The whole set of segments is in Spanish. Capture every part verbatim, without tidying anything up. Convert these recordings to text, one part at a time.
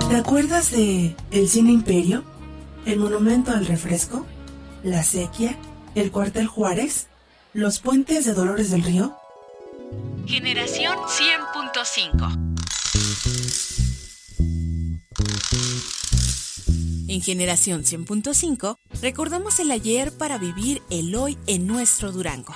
¿Te acuerdas de el Cine Imperio? ¿El Monumento al Refresco? ¿La Sequía? ¿El Cuartel Juárez? ¿Los puentes de Dolores del Río? Generación cien punto cinco. En Generación cien punto cinco recordamos el ayer para vivir el hoy en nuestro Durango.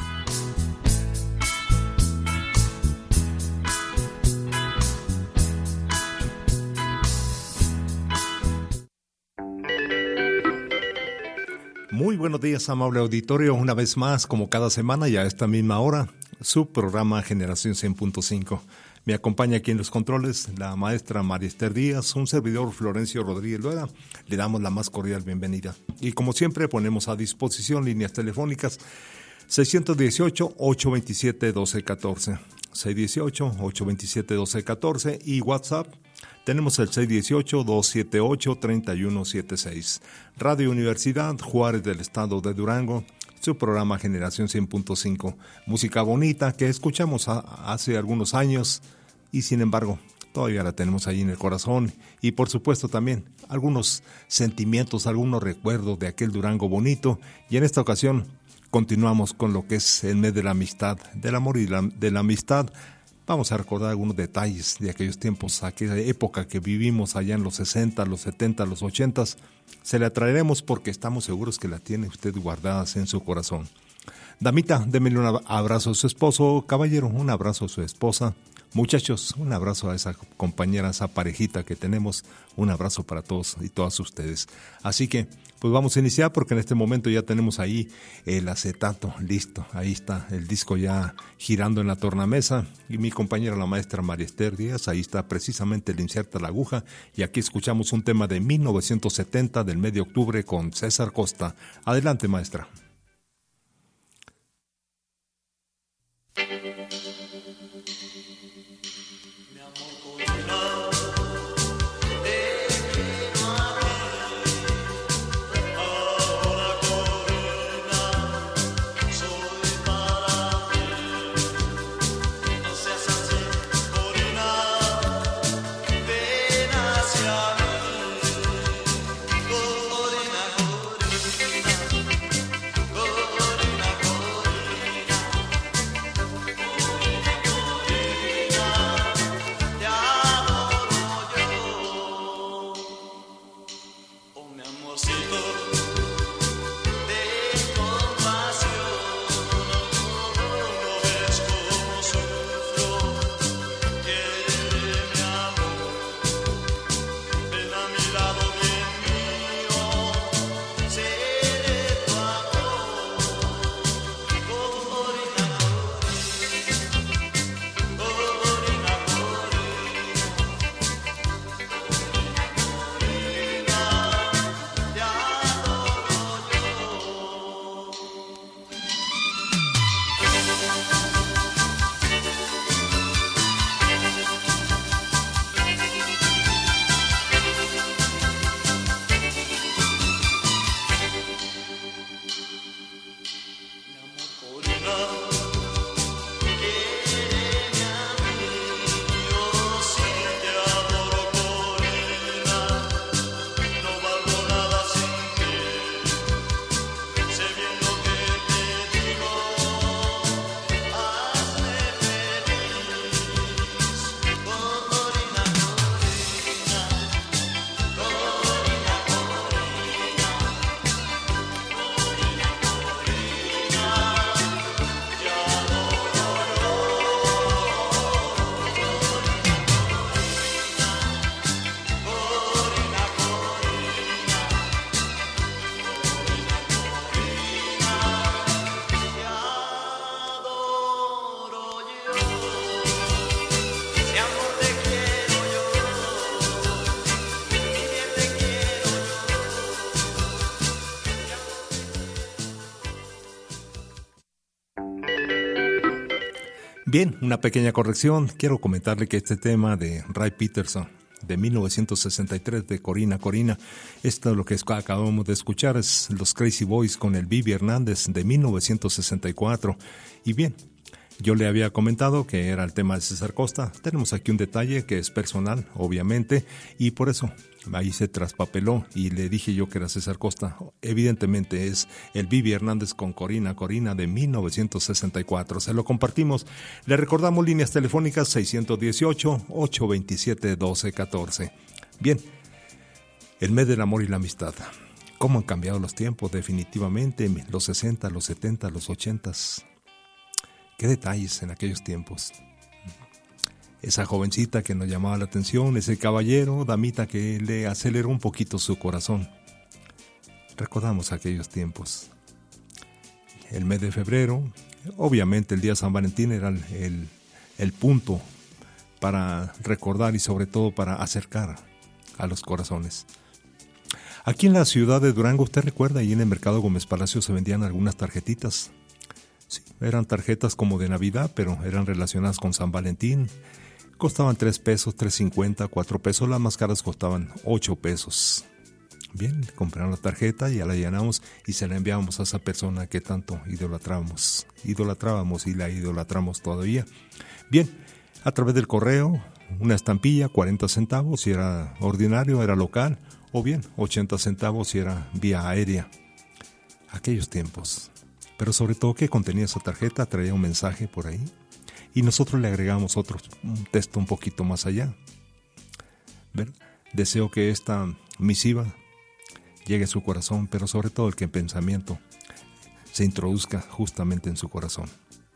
Muy buenos días, amable auditorio. Una vez más, como cada semana y a esta misma hora, su programa Generación cien punto cinco. Me acompaña aquí en los controles la maestra María Esther Díaz, un servidor Florencio Rodríguez Luera. Le damos la más cordial bienvenida. Y como siempre, ponemos a disposición líneas telefónicas seis uno ocho, ocho dos siete, uno dos uno cuatro, seis uno ocho, ocho dos siete, uno dos uno cuatro y WhatsApp. Tenemos el seis uno ocho, dos siete ocho, tres uno siete seis. Radio Universidad Juárez del Estado de Durango, su programa Generación cien punto cinco. Música bonita que escuchamos a, hace algunos años y sin embargo todavía la tenemos ahí en el corazón. Y por supuesto también algunos sentimientos, algunos recuerdos de aquel Durango bonito. Y en esta ocasión continuamos con lo que es el mes de la amistad, del amor y la, de la amistad. Vamos a recordar algunos detalles de aquellos tiempos, aquella época que vivimos allá en los sesenta, los setenta, los ochenta. Se la traeremos porque estamos seguros que la tiene usted guardadas en su corazón. Damita, démele un abrazo a su esposo. Caballero, un abrazo a su esposa. Muchachos, un abrazo a esa compañera, a esa parejita que tenemos. Un abrazo para todos y todas ustedes. Así que, pues vamos a iniciar porque en este momento ya tenemos ahí el acetato listo. Ahí está el disco ya girando en la tornamesa. Y mi compañera, la maestra María Esther Díaz, ahí está precisamente le inserta la aguja. Y aquí escuchamos un tema de mil novecientos setenta del mes de octubre con César Costa. Adelante, maestra. Bien, una pequeña corrección. Quiero comentarle que este tema de Ray Peterson, de mil novecientos sesenta y tres, de Corina Corina, esto es lo que acabamos de escuchar, es los Crazy Boys con el Bibi Hernández, de mil novecientos sesenta y cuatro. Y bien, Yo le había comentado que era el tema de César Costa. Tenemos aquí un detalle que es personal, obviamente, y por eso ahí se traspapeló y le dije yo que era César Costa. Evidentemente es el Vivi Hernández con Corina, Corina de mil novecientos sesenta y cuatro. Se lo compartimos. Le recordamos líneas telefónicas seiscientos dieciocho, ochocientos veintisiete, doce catorce. Bien, el mes del amor y la amistad. ¿Cómo han cambiado los tiempos? Definitivamente, los sesenta, los setenta, los ochenta. Qué detalles en aquellos tiempos. Esa jovencita que nos llamaba la atención, ese caballero, damita que le aceleró un poquito su corazón. Recordamos aquellos tiempos. El mes de febrero, obviamente el día de San Valentín era el, el, el punto para recordar y sobre todo para acercar a los corazones. Aquí en la ciudad de Durango, usted recuerda, ahí en el Mercado Gómez Palacio se vendían algunas tarjetitas. Sí, eran tarjetas como de Navidad, pero eran relacionadas con San Valentín. Costaban tres pesos, tres cincuenta, cuatro pesos. Las más caras costaban ocho pesos. Bien, compraron la tarjeta y ya la llenamos y se la enviábamos a esa persona que tanto idolatrábamos. Idolatrábamos y la idolatramos todavía. Bien, a través del correo, una estampilla, cuarenta centavos si era ordinario, era local, o bien ochenta centavos si era vía aérea. Aquellos tiempos. Pero sobre todo, ¿qué contenía esa tarjeta? Traía un mensaje por ahí y nosotros le agregamos otro, un texto un poquito más allá. ¿Ver? Deseo que esta misiva llegue a su corazón, pero sobre todo el que en pensamiento se introduzca justamente en su corazón.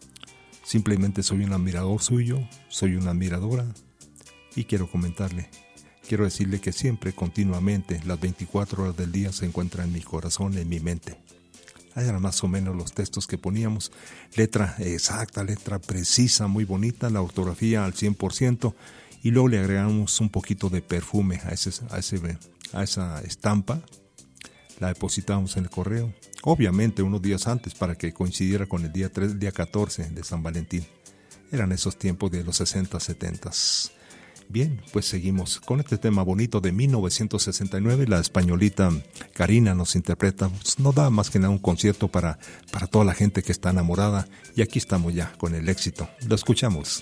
Simplemente soy un admirador suyo, soy una admiradora y quiero comentarle, quiero decirle que siempre, continuamente, las veinticuatro horas del día se encuentra en mi corazón, en mi mente. Eran más o menos los textos que poníamos, letra exacta, letra precisa, muy bonita, la ortografía al cien por ciento, y luego le agregamos un poquito de perfume a, ese, a, ese, a esa estampa, la depositamos en el correo, obviamente unos días antes para que coincidiera con el día tres, el día catorce de San Valentín. Eran esos tiempos de los sesenta, setenta. Bien, pues seguimos con este tema bonito de mil novecientos sesenta y nueve. La españolita Karina nos interpreta, pues, no da más que nada un concierto para, para toda la gente que está enamorada. Y aquí estamos ya con el éxito. Lo escuchamos.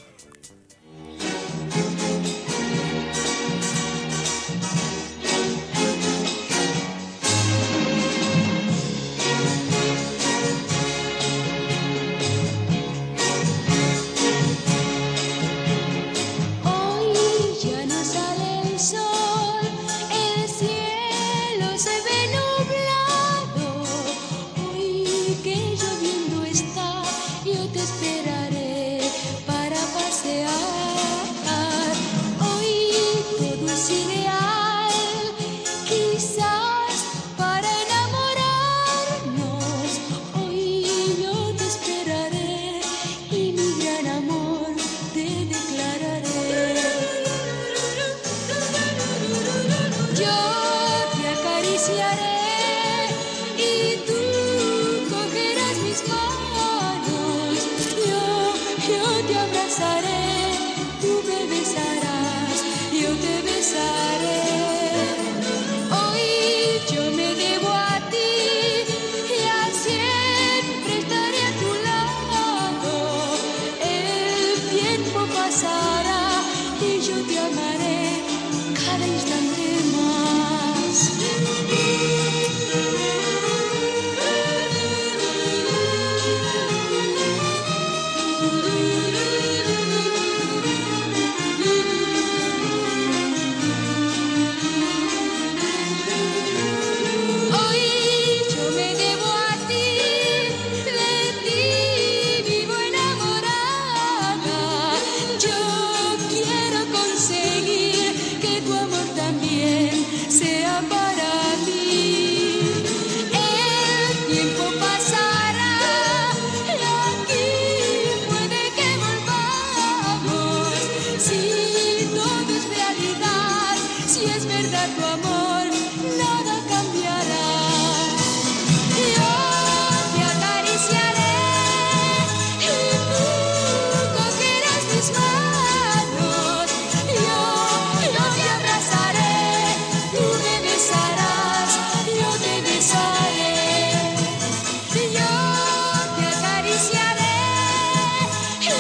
Yo te acariciaré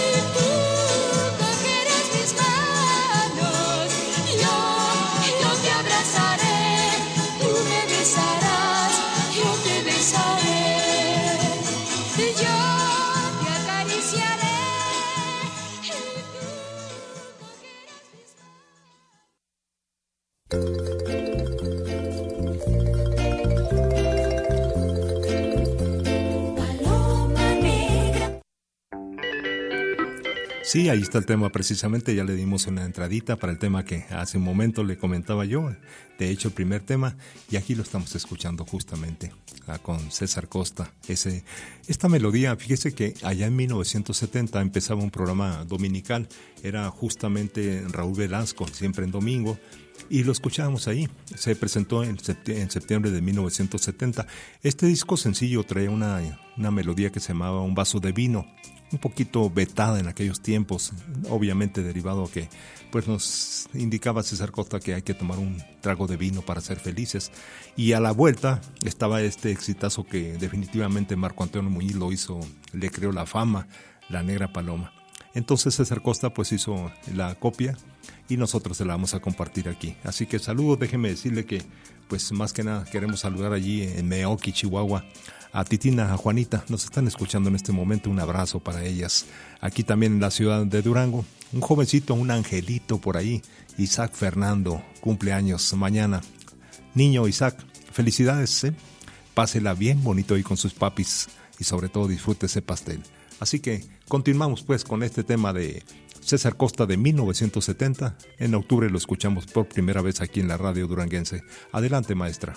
Sí, ahí está el tema precisamente, ya le dimos una entradita para el tema que hace un momento le comentaba yo, de hecho el primer tema, y aquí lo estamos escuchando justamente ah, con César Costa. Ese, esta melodía, fíjese que allá en mil novecientos setenta empezaba un programa dominical, era justamente Raúl Velasco, siempre en domingo, y lo escuchábamos ahí. Se presentó en septiembre, en septiembre de mil novecientos setenta. Este disco sencillo traía una, una melodía que se llamaba Un vaso de vino, un poquito vetada en aquellos tiempos, obviamente derivado que pues nos indicaba César Costa que hay que tomar un trago de vino para ser felices. Y a la vuelta estaba este exitazo que definitivamente Marco Antonio Muñiz lo hizo, le creó la fama, La Negra Paloma. Entonces César Costa pues hizo la copia y nosotros se la vamos a compartir aquí. Así que saludos, déjeme decirle que pues más que nada queremos saludar allí en Meoqui, Chihuahua, a Titina, a Juanita, nos están escuchando en este momento, un abrazo para ellas. Aquí también en la ciudad de Durango, un jovencito, un angelito por ahí, Isaac Fernando, cumpleaños mañana. Niño Isaac, felicidades, ¿eh? Pásela bien bonito ahí con sus papis y sobre todo disfrute ese pastel. Así que continuamos pues con este tema de César Costa de mil novecientos setenta. En octubre lo escuchamos por primera vez aquí en la radio duranguense. Adelante, maestra.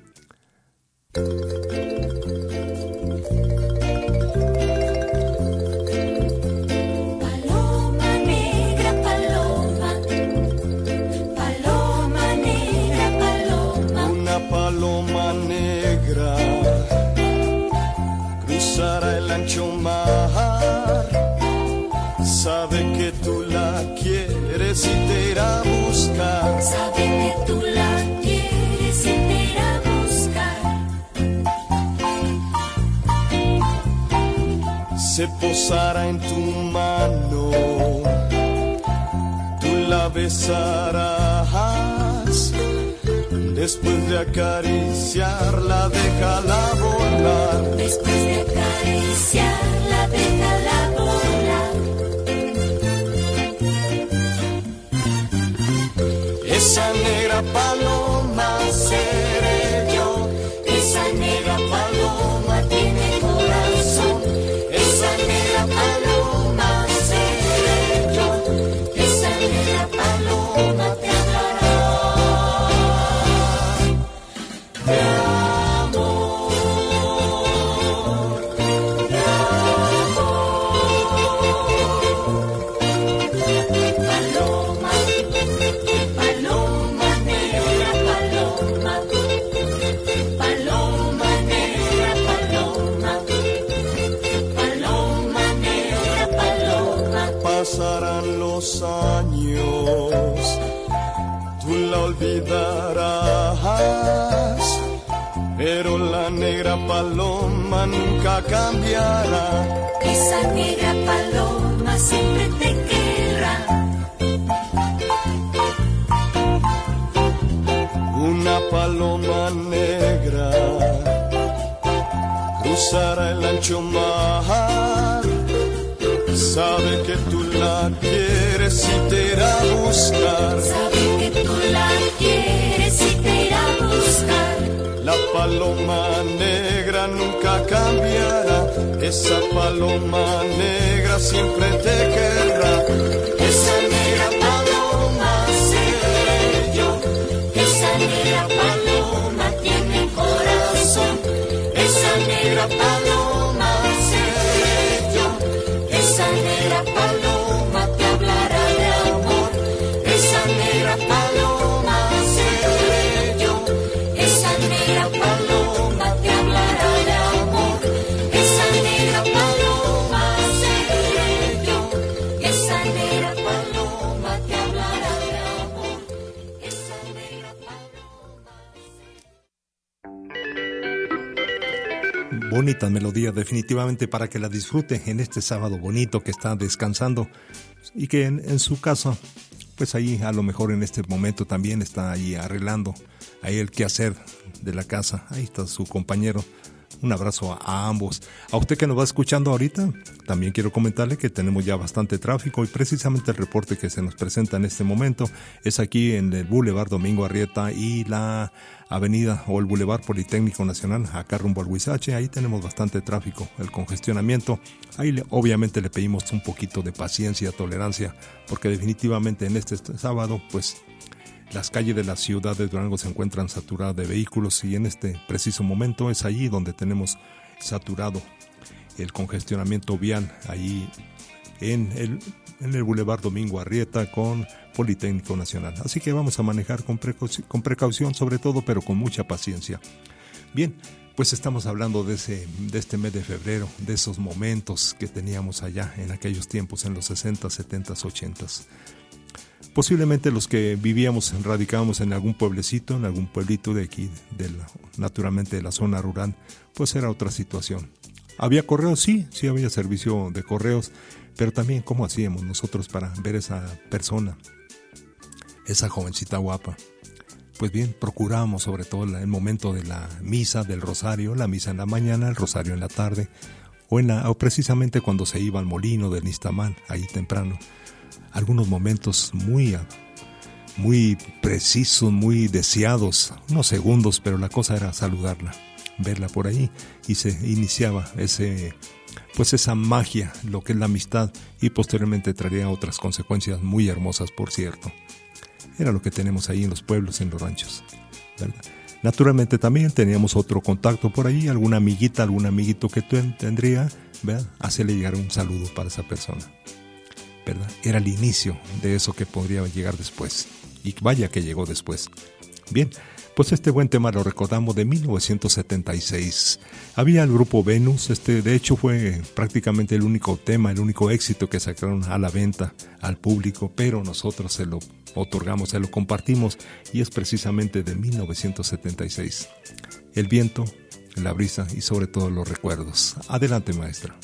Paloma negra, paloma, paloma negra, paloma. Una paloma negra cruzará el ancho mar. Sabe que tú la quieres y te irá a buscar. Sabe que tú la quieres y te irá a buscar. Se posará en tu mano, tú la besarás. Después de acariciarla, déjala volar. Después de acariciarla, déjala volar. Esa negra paloma seré yo. Esa negra paloma tiene corazón. Esa negra paloma seré yo. Esa negra paloma te hablará de amor, de amor. Paloma, paloma negra, paloma, paloma negra, paloma, paloma negra, paloma. Pasarán los años, tú la olvidarás, pero la negra paloma nunca cambiará. Esa negra paloma siempre te querrá. Una paloma negra cruzará el ancho mar. Sabe que tú la quieres y te irá a buscar. Sabe que tú la quieres y te irá a buscar. La paloma negra nunca cambiará. Esa paloma negra siempre te querrá. Esa negra paloma seré yo. Esa negra paloma tiene corazón. Esa negra paloma seré yo. Esa negra paloma te hablará de amor. Esa negra paloma seré yo. Esa negra paloma te hablará de amor. Esa negra paloma seré yo. Esa negra paloma te hablará de amor. Esa negra paloma. Bonita melodía, definitivamente para que la disfrute en este sábado bonito que está descansando y que en, en su casa, pues ahí a lo mejor en este momento también está ahí arreglando ahí el quehacer de la casa. Ahí está su compañero Un abrazo a, a ambos. A usted que nos va escuchando ahorita, también quiero comentarle que tenemos ya bastante tráfico y precisamente el reporte que se nos presenta en este momento es aquí en el Boulevard Domingo Arrieta y la avenida o el Boulevard Politécnico Nacional, acá rumbo al Huizache. Ahí tenemos bastante tráfico, el congestionamiento. Ahí le, obviamente le pedimos un poquito de paciencia, tolerancia, porque definitivamente en este sábado, pues las calles de la ciudad de Durango se encuentran saturadas de vehículos y en este preciso momento es allí donde tenemos saturado el congestionamiento vial, ahí en el, en el Boulevard Domingo Arrieta con Politécnico Nacional. Así que vamos a manejar con, precaución, con precaución sobre todo, pero con mucha paciencia. Bien, pues estamos hablando de, ese, de este mes de febrero, de esos momentos que teníamos allá en aquellos tiempos, en los sesenta, setenta, ochenta. Posiblemente los que vivíamos, radicábamos en algún pueblecito, en algún pueblito de aquí, de la, naturalmente de la zona rural, pues era otra situación. ¿Había correos? Sí, sí había servicio de correos, pero también ¿cómo hacíamos nosotros para ver esa persona, esa jovencita guapa? Pues bien, procurábamos sobre todo el momento de la misa, del rosario, la misa en la mañana, el rosario en la tarde, o, en la, o precisamente cuando se iba al molino del Nistamán, ahí temprano. Algunos momentos muy, muy precisos, muy deseados, unos segundos, pero la cosa era saludarla, verla por ahí, y se iniciaba ese, pues esa magia, lo que es la amistad, y posteriormente traería otras consecuencias muy hermosas, por cierto. Era lo que tenemos ahí en los pueblos, en los ranchos, ¿verdad? Naturalmente también teníamos otro contacto por ahí, alguna amiguita, algún amiguito que tendría, ¿verdad? Hacerle llegar un saludo para esa persona, ¿verdad? Era el inicio de eso que podría llegar después. Y vaya que llegó después. Bien, pues este buen tema lo recordamos de mil novecientos setenta y seis. Había el grupo Venus, este de hecho fue prácticamente el único tema, el único éxito que sacaron a la venta al público, pero nosotros se lo otorgamos, se lo compartimos y es precisamente de mil novecientos setenta y seis. El viento, la brisa y sobre todo los recuerdos. Adelante, maestra.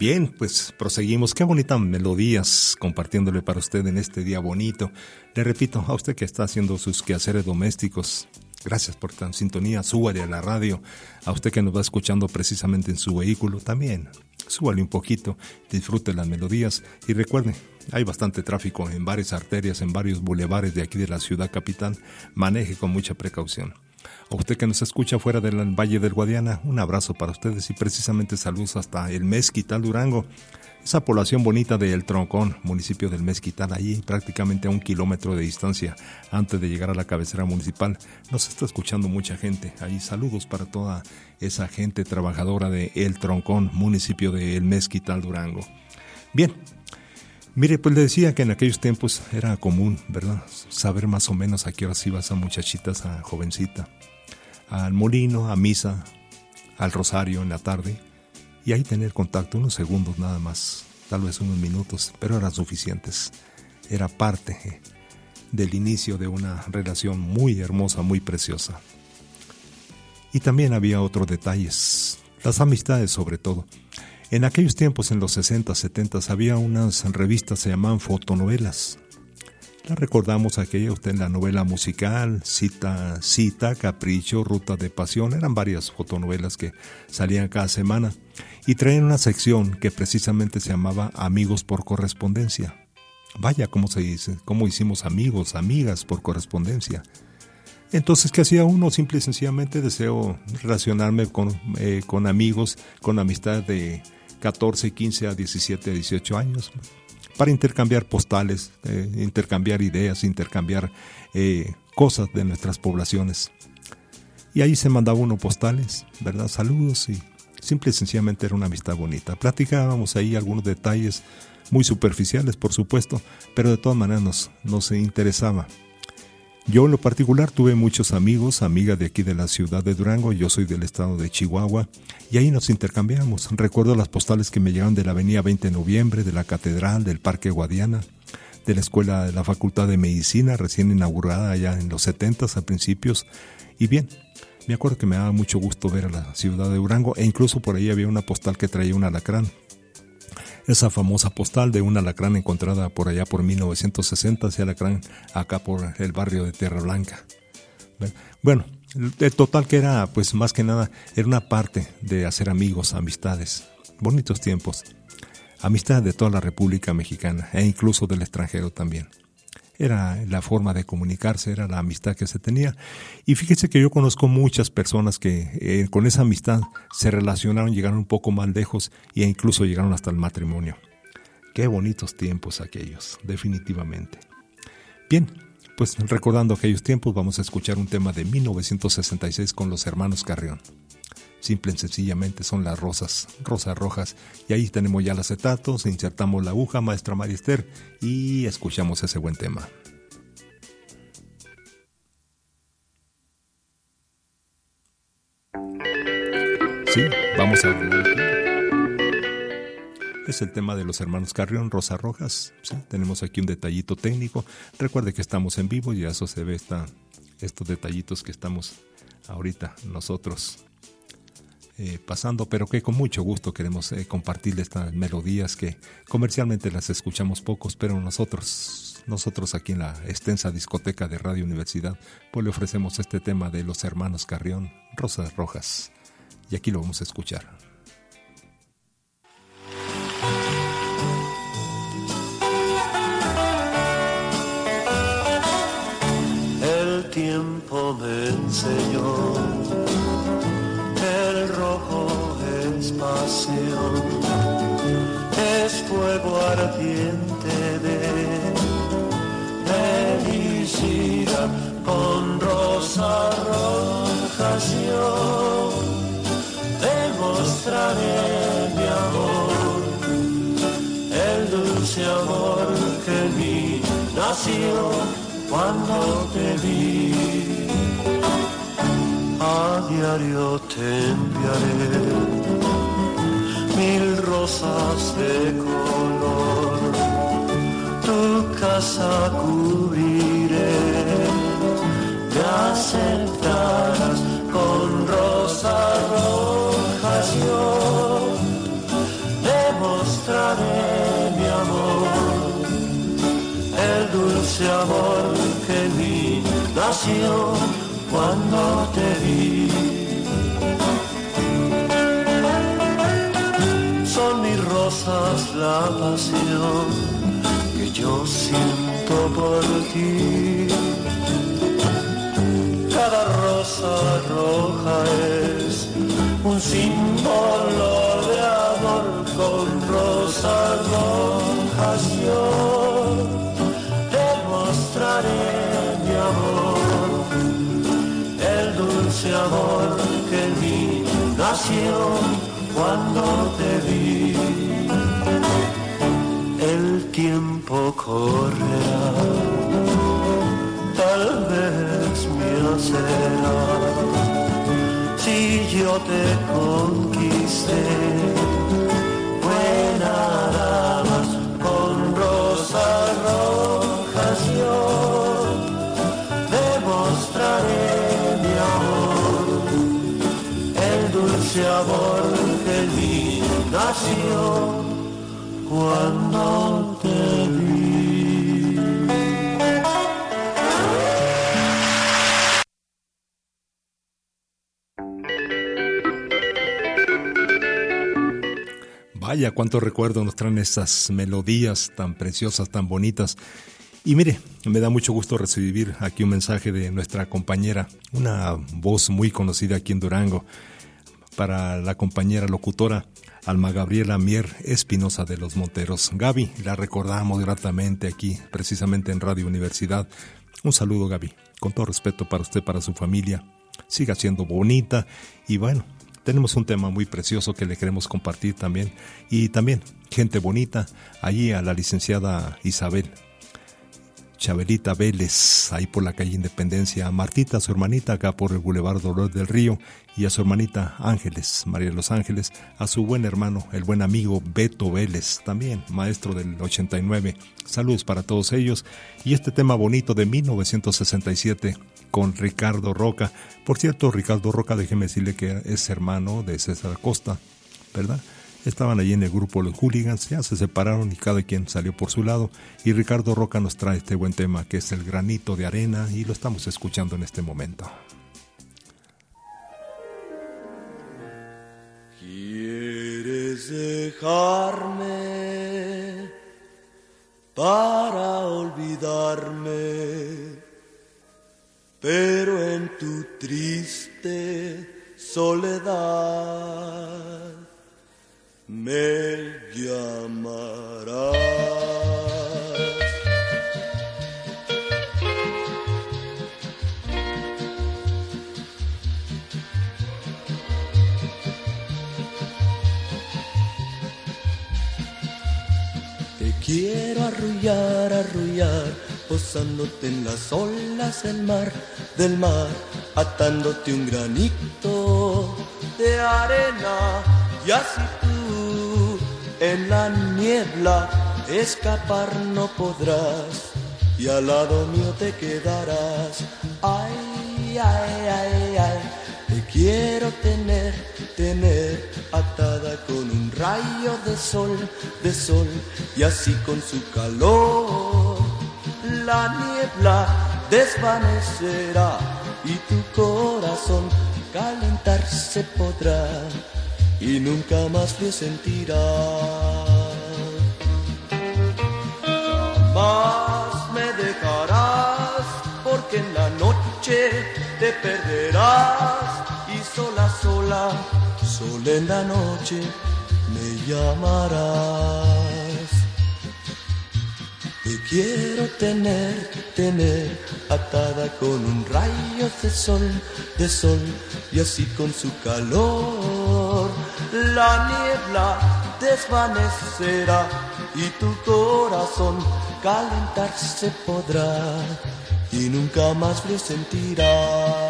Bien, pues proseguimos. Qué bonitas melodías compartiéndole para usted en este día bonito. Le repito, a usted que está haciendo sus quehaceres domésticos, gracias por tan sintonía. Súbale a la radio. A usted que nos va escuchando precisamente en su vehículo también, súbale un poquito, disfrute las melodías y recuerde, hay bastante tráfico en varias arterias, en varios bulevares de aquí de la ciudad capital. Maneje con mucha precaución. A usted que nos escucha fuera del Valle del Guadiana, un abrazo para ustedes y precisamente saludos hasta el Mezquital, Durango, esa población bonita de El Troncón, municipio del Mezquital, allí prácticamente a un kilómetro de distancia antes de llegar a la cabecera municipal. Nos está escuchando mucha gente, ahí saludos para toda esa gente trabajadora de El Troncón, municipio de El Mezquital, Durango. Bien, mire, pues le decía que en aquellos tiempos era común, ¿verdad?, saber más o menos a qué horas iba esa muchachita, esa jovencita, al molino, a misa, al rosario en la tarde, y ahí tener contacto, unos segundos nada más, tal vez unos minutos, pero eran suficientes. Era parte del inicio de una relación muy hermosa, muy preciosa. Y también había otros detalles, las amistades sobre todo. En aquellos tiempos, en los sesenta, setenta, había unas revistas, se llamaban fotonovelas. La recordamos aquella, usted, la novela musical, Cita, Cita, Capricho, Ruta de Pasión, eran varias fotonovelas que salían cada semana y traían una sección que precisamente se llamaba Amigos por Correspondencia. Vaya, ¿cómo se dice? ¿Cómo hicimos amigos, amigas por correspondencia? Entonces, ¿qué hacía uno? Simple y sencillamente deseo relacionarme con, eh, con amigos, con amistad de catorce, quince a diecisiete, dieciocho años, para intercambiar postales, eh, intercambiar ideas, intercambiar eh, cosas de nuestras poblaciones. Y ahí se mandaba uno postales, ¿verdad? Saludos, y simple y sencillamente era una amistad bonita. Platicábamos ahí algunos detalles muy superficiales, por supuesto, pero de todas maneras nos, nos interesaba. Yo en lo particular tuve muchos amigos, amigas de aquí de la ciudad de Durango, yo soy del estado de Chihuahua, y ahí nos intercambiamos. Recuerdo las postales que me llegaban de la avenida veinte de noviembre, de la Catedral, del Parque Guadiana, de la escuela de la Facultad de Medicina, recién inaugurada allá en los setentas, a principios. Y bien, me acuerdo que me daba mucho gusto ver a la ciudad de Durango, e incluso por ahí había una postal que traía un alacrán. Esa famosa postal de un alacrán encontrada por allá por mil novecientos sesenta, ese alacrán acá por el barrio de Tierra Blanca. Bueno, el total que era, pues más que nada, era una parte de hacer amigos, amistades, bonitos tiempos, amistades de toda la República Mexicana e incluso del extranjero también. Era la forma de comunicarse, era la amistad que se tenía. Y fíjese que yo conozco muchas personas que eh, con esa amistad se relacionaron, llegaron un poco más lejos e incluso llegaron hasta el matrimonio. Qué bonitos tiempos aquellos, definitivamente. Bien, pues recordando aquellos tiempos, vamos a escuchar un tema de mil novecientos sesenta y seis con los hermanos Carrión. Simple y sencillamente son las rosas, rosas rojas. Y ahí tenemos ya el acetato, insertamos la aguja, maestra María Esther, y escuchamos ese buen tema. Sí, vamos a hablar. Es el tema de los hermanos Carrión, Rosas Rojas. Sí, tenemos aquí un detallito técnico. Recuerde que estamos en vivo y a eso se ve esta, estos detallitos que estamos ahorita nosotros Eh, pasando, pero que con mucho gusto queremos eh, compartir estas melodías que comercialmente las escuchamos pocos, pero nosotros, nosotros aquí en la extensa discoteca de Radio Universidad, pues le ofrecemos este tema de los hermanos Carrión, Rosas Rojas, y aquí lo vamos a escuchar. El tiempo me enseñó, el rojo es pasión, es fuego ardiente de felicidad. Con rosas rojas yo demostraré mi amor, el dulce amor que en mí nació cuando te vi. A diario te enviaré mil rosas de color, tu casa cubriré, me aceptarás con rosas rojas yo, debo dulce amor que en mí nació cuando te vi. Son mis rosas la pasión que yo siento por ti. Cada rosa roja es un símbolo de amor. Con rosas rojas yo demostraré mi amor, el dulce amor que en mí nació cuando te vi. El tiempo correrá, tal vez me hacerá, si yo te conquisté, fue nada más. Con rosas rojas yo demostraré mi amor, el dulce amor que en mí nació cuando te vi. Vaya, cuánto recuerdo nos traen estas melodías tan preciosas, tan bonitas. Y mire, me da mucho gusto recibir aquí un mensaje de nuestra compañera, una voz muy conocida aquí en Durango, para la compañera locutora Alma Gabriela Mier Espinosa de los Monteros. Gaby, la recordamos gratamente aquí, precisamente en Radio Universidad. Un saludo, Gaby, con todo respeto para usted, para su familia. Siga siendo bonita y bueno, tenemos un tema muy precioso que le queremos compartir también. Y también, gente bonita, allí a la licenciada Isabel Chabelita Vélez, ahí por la calle Independencia, a Martita, su hermanita, acá por el Boulevard Dolor del Río, y a su hermanita Ángeles, María de los Ángeles, a su buen hermano, el buen amigo Beto Vélez, también maestro del ochenta y nueve. Saludos para todos ellos. Y este tema bonito de mil novecientos sesenta y siete con Ricardo Roca. Por cierto, Ricardo Roca, déjeme decirle que es hermano de César Acosta, ¿verdad? Estaban allí en el grupo Los Hooligans, ya se separaron y cada quien salió por su lado. Y Ricardo Roca nos trae este buen tema que es El Granito de Arena y lo estamos escuchando en este momento. ¿Quieres dejarme para olvidarme? Pero en tu triste soledad me llamarás. Te quiero arrullar, arrullar, posándote en las olas del mar, del mar, atándote un granito de arena, y así tú en la niebla escapar no podrás, y al lado mío te quedarás. Ay, ay, ay, ay, te quiero tener, tener atada con un rayo de sol, de sol, y así con su calor la niebla desvanecerá y tu corazón calentarse podrá y nunca más frío sentirá. Jamás me dejarás, porque en la noche te perderás y sola, sola, sola en la noche me llamarás. Te quiero tener, tener atada con un rayo de sol, de sol, y así con su calor la niebla desvanecerá y tu corazón calentarse podrá y nunca más frío sentirá.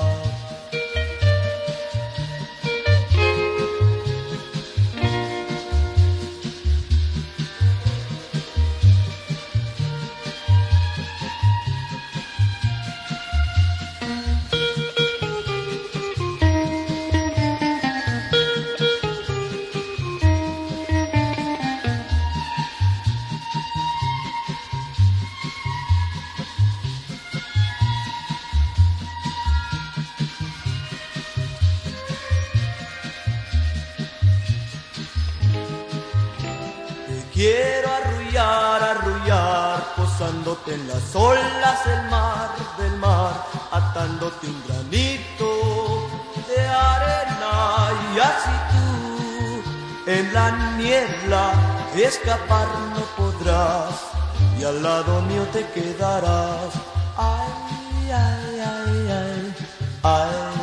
quiero arrullar, arrullar, posándote en las olas del mar, del mar, atándote un granito de arena y así tú en la niebla escapar no podrás y al lado mío te quedarás. Ay, ay, ay, ay, ay.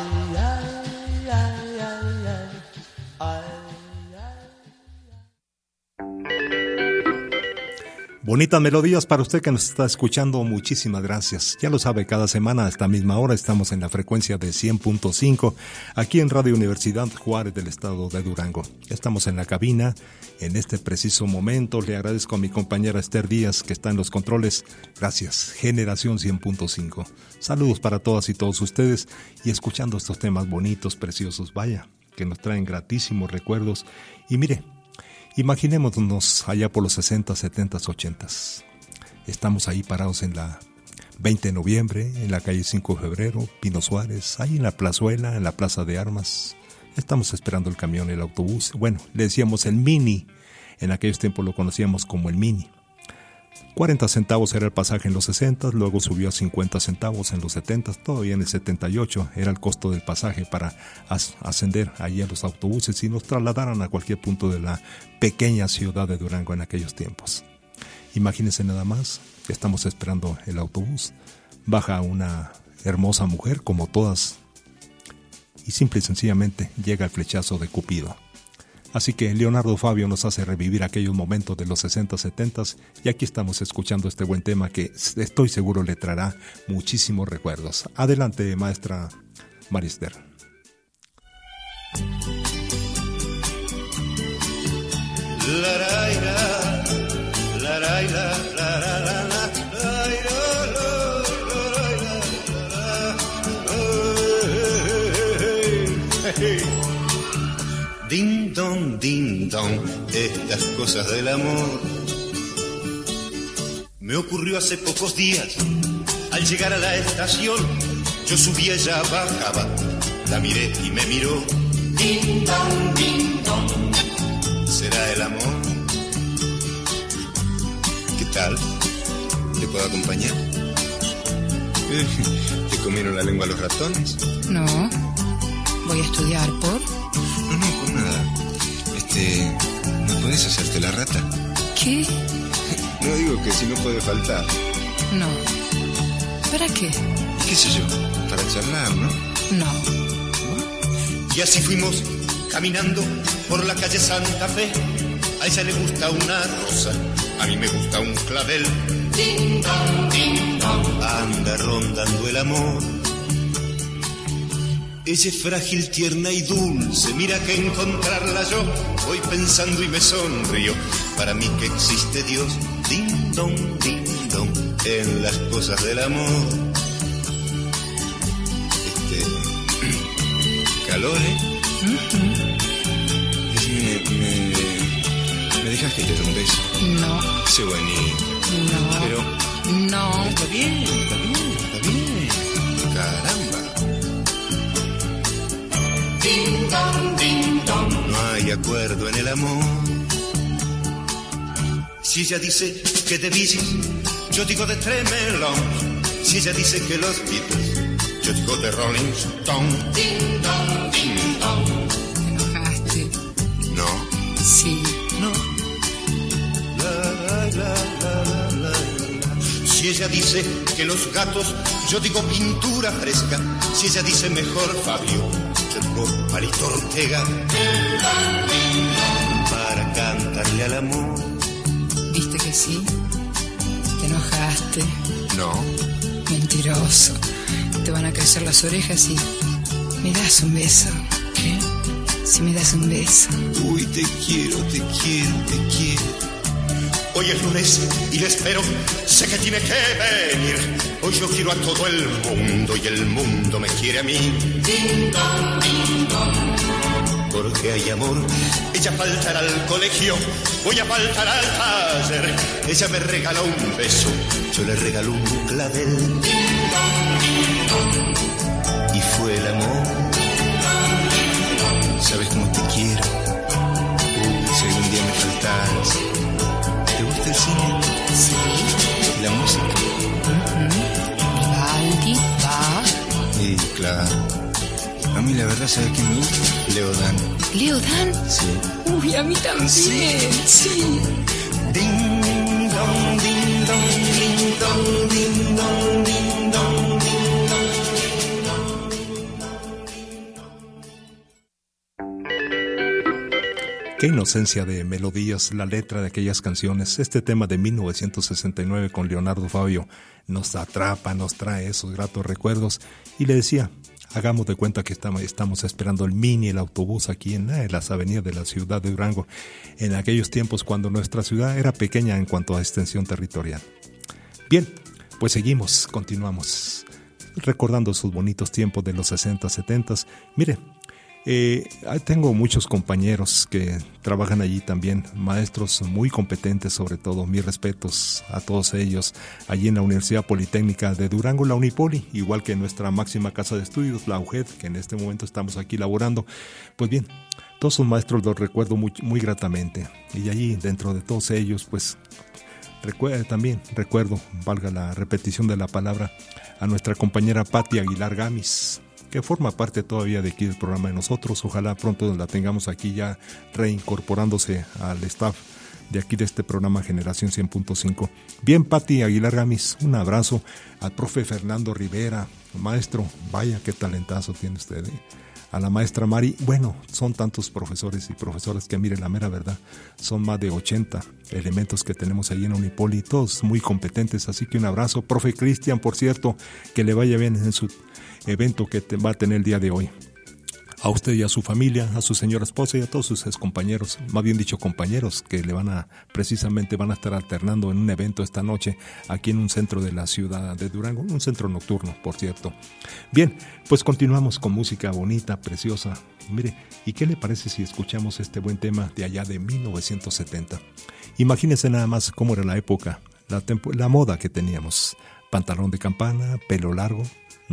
Bonitas melodías para usted que nos está escuchando, muchísimas gracias. Ya lo sabe, cada semana a esta misma hora estamos en la frecuencia de cien punto cinco, aquí en Radio Universidad Juárez del estado de Durango. Estamos en la cabina, en este preciso momento. Le agradezco a mi compañera Esther Díaz que está en los controles. Gracias, Generación cien punto cinco. Saludos para todas y todos ustedes y escuchando estos temas bonitos, preciosos, vaya, que nos traen gratísimos recuerdos. Y mire, imaginémonos allá por los sesenta, setenta, ochenta. Estamos ahí parados en la veinte de noviembre, en la calle cinco de febrero, Pino Suárez, ahí en la plazuela, en la plaza de armas. Estamos esperando el camión, el autobús. Bueno, le decíamos el Mini. En aquellos tiempos lo conocíamos como el Mini. cuarenta centavos era el pasaje en los sesenta, luego subió a cincuenta centavos en los setenta, todavía en el setenta y ocho era el costo del pasaje para as- ascender allí a los autobuses y nos trasladaran a cualquier punto de la pequeña ciudad de Durango en aquellos tiempos. Imagínense nada más, estamos esperando el autobús, baja una hermosa mujer como todas y simple y sencillamente llega el flechazo de Cupido. Así que Leonardo Fabio nos hace revivir aquellos momentos de los sesenta, setenta y aquí estamos escuchando este buen tema que estoy seguro le traerá muchísimos recuerdos. Adelante, maestra Marister. La raira, la raira, la la la la. Ding dong, ding dong, estas cosas del amor. Me ocurrió hace pocos días, al llegar a la estación, yo subía, ella bajaba, la miré y me miró. Ding dong, ding dong, ¿será el amor? ¿Qué tal? ¿Te puedo acompañar? ¿Te comieron la lengua los ratones? No, voy a estudiar por... No, no, por nada. Este, ¿no podés hacerte la rata? ¿Qué? No digo que si no puede faltar. No. ¿Para qué? ¿Qué sé yo? Para charlar, ¿no? No. Y así fuimos caminando por la calle Santa Fe. A ella le gusta una rosa, a mí me gusta un clavel. Ding dong, ding dong, anda rondando el amor. Ella es frágil, tierna y dulce, mira que encontrarla yo voy pensando y me sonrío. Para mí que existe Dios, ding dong, ding dong, en las cosas del amor. Este... calor, ¿eh? Uh-huh. Me, me, ¿Me dejas que te dé un beso? No. Sé bonito. No. Pero... no. Está bien, está bien, está bien. Caramba. Ding dong, ding dong. No hay acuerdo en el amor. Si ella dice que de Beatles, yo digo de Tremelón. Si ella dice que los Beatles, yo digo de Rolling Stone. Ding dong, ding dong. ¿Te enojaste? No. Sí. No. La, la, la, la, la, la. Si ella dice que los gatos, yo digo pintura fresca. Si ella dice mejor Fabio, yo digo Marito Ortega. Para cantarle al amor. ¿Viste que sí? ¿Te enojaste? No. Mentiroso. Te van a crecer las orejas y... ¿me das un beso? ¿Qué? Si me das un beso. Uy, te quiero, te quiero, te quiero. Hoy es lunes y le espero, sé que tiene que venir. Hoy yo quiero a todo el mundo y el mundo me quiere a mí. Ding dong, ding dong. Porque hay amor, ella faltará al colegio, voy a faltar al taller. Ella me regaló un beso, yo le regalo un clavel. Ding dong, ding dong. Y fue el amor. ¿Sabes cómo te quiero? Uy, si algún día me faltas, cine. Sí. Y la música. Uh-huh. Vivaldi, Bach. Y claro. A mí la verdad, ¿sabes quién me gusta? Leo Dan. ¿Leo Dan? Sí. Uy, a mí también. Sí. sí. Ding dong, ding dong, ding dong, ding dong, ding dong, ding dong. Qué inocencia de melodías, la letra de aquellas canciones. Este tema de mil novecientos sesenta y nueve con Leonardo Fabio nos atrapa, nos trae esos gratos recuerdos. Y le decía, hagamos de cuenta que estamos, estamos esperando el mini, el autobús aquí en, en las avenidas de la ciudad de Durango, en aquellos tiempos cuando nuestra ciudad era pequeña en cuanto a extensión territorial. Bien, pues seguimos, continuamos, recordando sus bonitos tiempos de los sesenta, setenta. Mire, eh, tengo muchos compañeros que trabajan allí también, maestros muy competentes sobre todo, mis respetos a todos ellos, allí en la Universidad Politécnica de Durango, la Unipoli, igual que nuestra máxima casa de estudios, la U G E D, que en este momento estamos aquí laborando. Pues bien, todos sus maestros los recuerdo muy, muy gratamente, y allí dentro de todos ellos, pues recuerdo, también recuerdo, valga la repetición de la palabra, a nuestra compañera Patti Aguilar Gamis, que forma parte todavía de aquí del programa de nosotros. Ojalá pronto la tengamos aquí ya reincorporándose al staff de aquí de este programa Generación cien punto cinco. Bien, Patti Aguilar Gamis, un abrazo al profe Fernando Rivera, maestro, vaya qué talentazo tiene usted, ¿eh? A la maestra Mari, bueno, son tantos profesores y profesoras que, mire, la mera verdad, son más de ochenta elementos que tenemos ahí en Unipoli, todos muy competentes, así que un abrazo. Profe Cristian, por cierto, que le vaya bien en su evento que te va a tener el día de hoy. A usted y a su familia, a su señora esposa y a todos sus compañeros, más bien dicho compañeros, que le van a, precisamente van a estar alternando en un evento esta noche aquí en un centro de la ciudad de Durango, un centro nocturno, por cierto. Bien, pues continuamos con música bonita, preciosa. Mire, ¿y qué le parece si escuchamos este buen tema de allá de mil novecientos setenta? Imagínense nada más cómo era la época, la, tempo, la moda que teníamos. Pantalón de campana, pelo largo,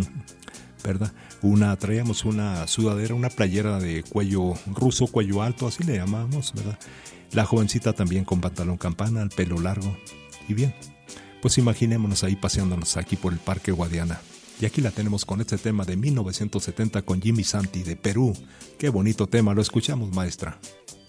¿verdad? Una, traíamos una sudadera, una playera de cuello ruso, cuello alto, así le llamamos, ¿verdad? La jovencita también con pantalón campana, el pelo largo. Y bien, pues imaginémonos ahí paseándonos aquí por el Parque Guadiana. Y aquí la tenemos con este tema de mil novecientos setenta con Jimmy Santi de Perú. Qué bonito tema, lo escuchamos, maestra.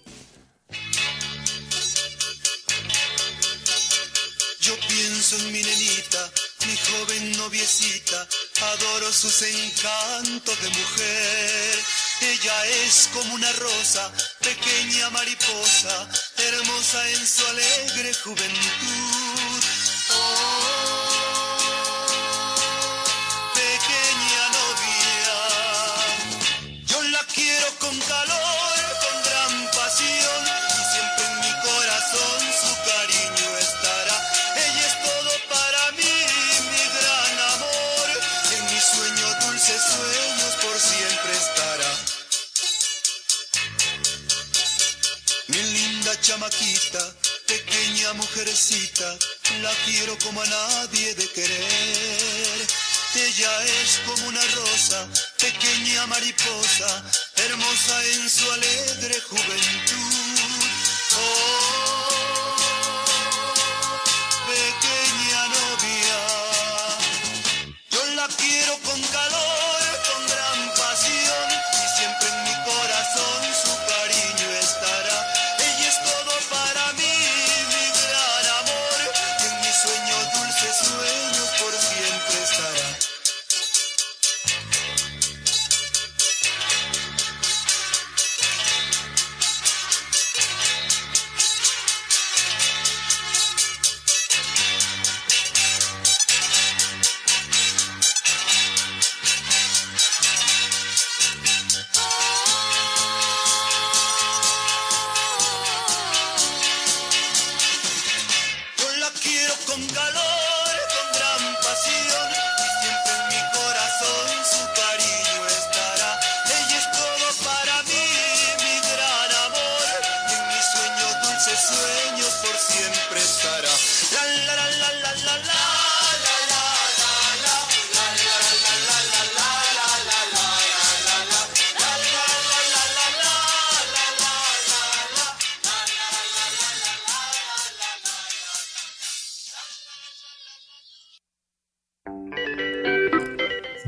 Yo pienso en mi nenita, mi joven noviecita, adoro sus encantos de mujer. Ella es como una rosa, pequeña mariposa, hermosa en su alegre juventud. Oh, pequeña novia, yo la quiero con calor, con gran pasión, y siempre en mi corazón su cariño estará. Ella es todo para mí, mi gran amor, y en mis sueños, dulces sueños, por siempre estará. Mi linda chamaquita, pequeña mujercita, la quiero como a nadie de querer. Ella es como una rosa, pequeña mariposa, hermosa en su alegre juventud. Oh, pequeña novia, yo la quiero con calor, con gran pasión, y siempre en mi corazón su cariño estará. Ella es todo para mí, mi gran amor, y en mis sueños, dulces sueños, por siempre estará.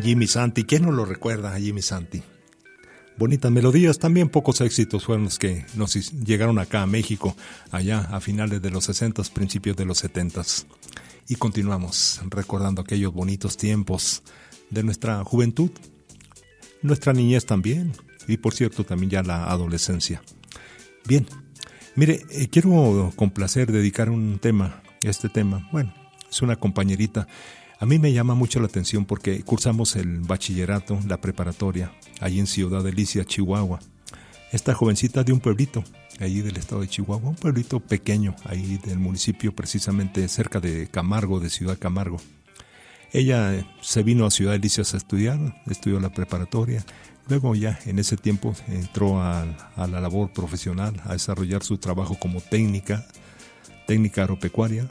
Jimmy Santi, ¿quién no lo recuerda a Jimmy Santi? Bonitas melodías, también pocos éxitos fueron los que nos llegaron acá a México, allá a finales de los sesentas, principios de los setentas. Y continuamos recordando aquellos bonitos tiempos de nuestra juventud, nuestra niñez también, y por cierto también ya la adolescencia. Bien, mire, eh, quiero complacer, dedicar un tema, este tema, bueno, es una compañerita. A mí me llama mucho la atención porque cursamos el bachillerato, la preparatoria, allí en Ciudad Delicia, Chihuahua. Esta jovencita de un pueblito, allí del estado de Chihuahua, un pueblito pequeño, ahí del municipio, precisamente cerca de Camargo, de Ciudad Camargo. Ella se vino a Ciudad Delicia a estudiar, estudió la preparatoria, luego ya en ese tiempo entró a, a la labor profesional, a desarrollar su trabajo como técnica, técnica agropecuaria.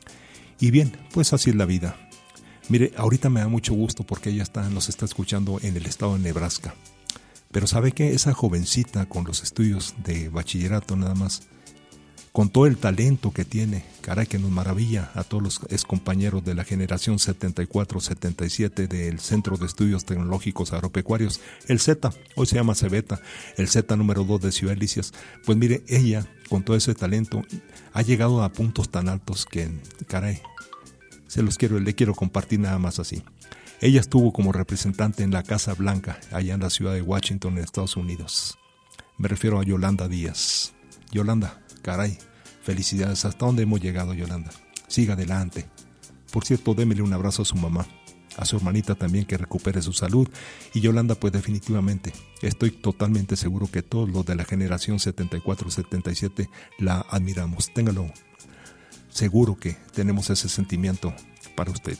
Y bien, pues así es la vida. Mire, ahorita me da mucho gusto porque ella está, nos está escuchando en el estado de Nebraska. Pero ¿sabe qué? Esa jovencita con los estudios de bachillerato nada más, con todo el talento que tiene, caray, que nos maravilla a todos los excompañeros de la generación setenta y cuatro setenta y siete del Centro de Estudios Tecnológicos Agropecuarios, el Z, hoy se llama Cebeta, el Z número dos de Ciudad Delicias. Pues mire, ella, con todo ese talento, ha llegado a puntos tan altos que, caray, se los quiero, le quiero compartir nada más así. Ella estuvo como representante en la Casa Blanca, allá en la ciudad de Washington, en Estados Unidos. Me refiero a Yolanda Díaz. Yolanda, caray, felicidades. ¿Hasta dónde hemos llegado, Yolanda? Siga adelante. Por cierto, démele un abrazo a su mamá, a su hermanita también, que recupere su salud. Y Yolanda, pues definitivamente, estoy totalmente seguro que todos los de la generación setenta y cuatro setenta y siete la admiramos. Téngalo seguro que tenemos ese sentimiento para usted.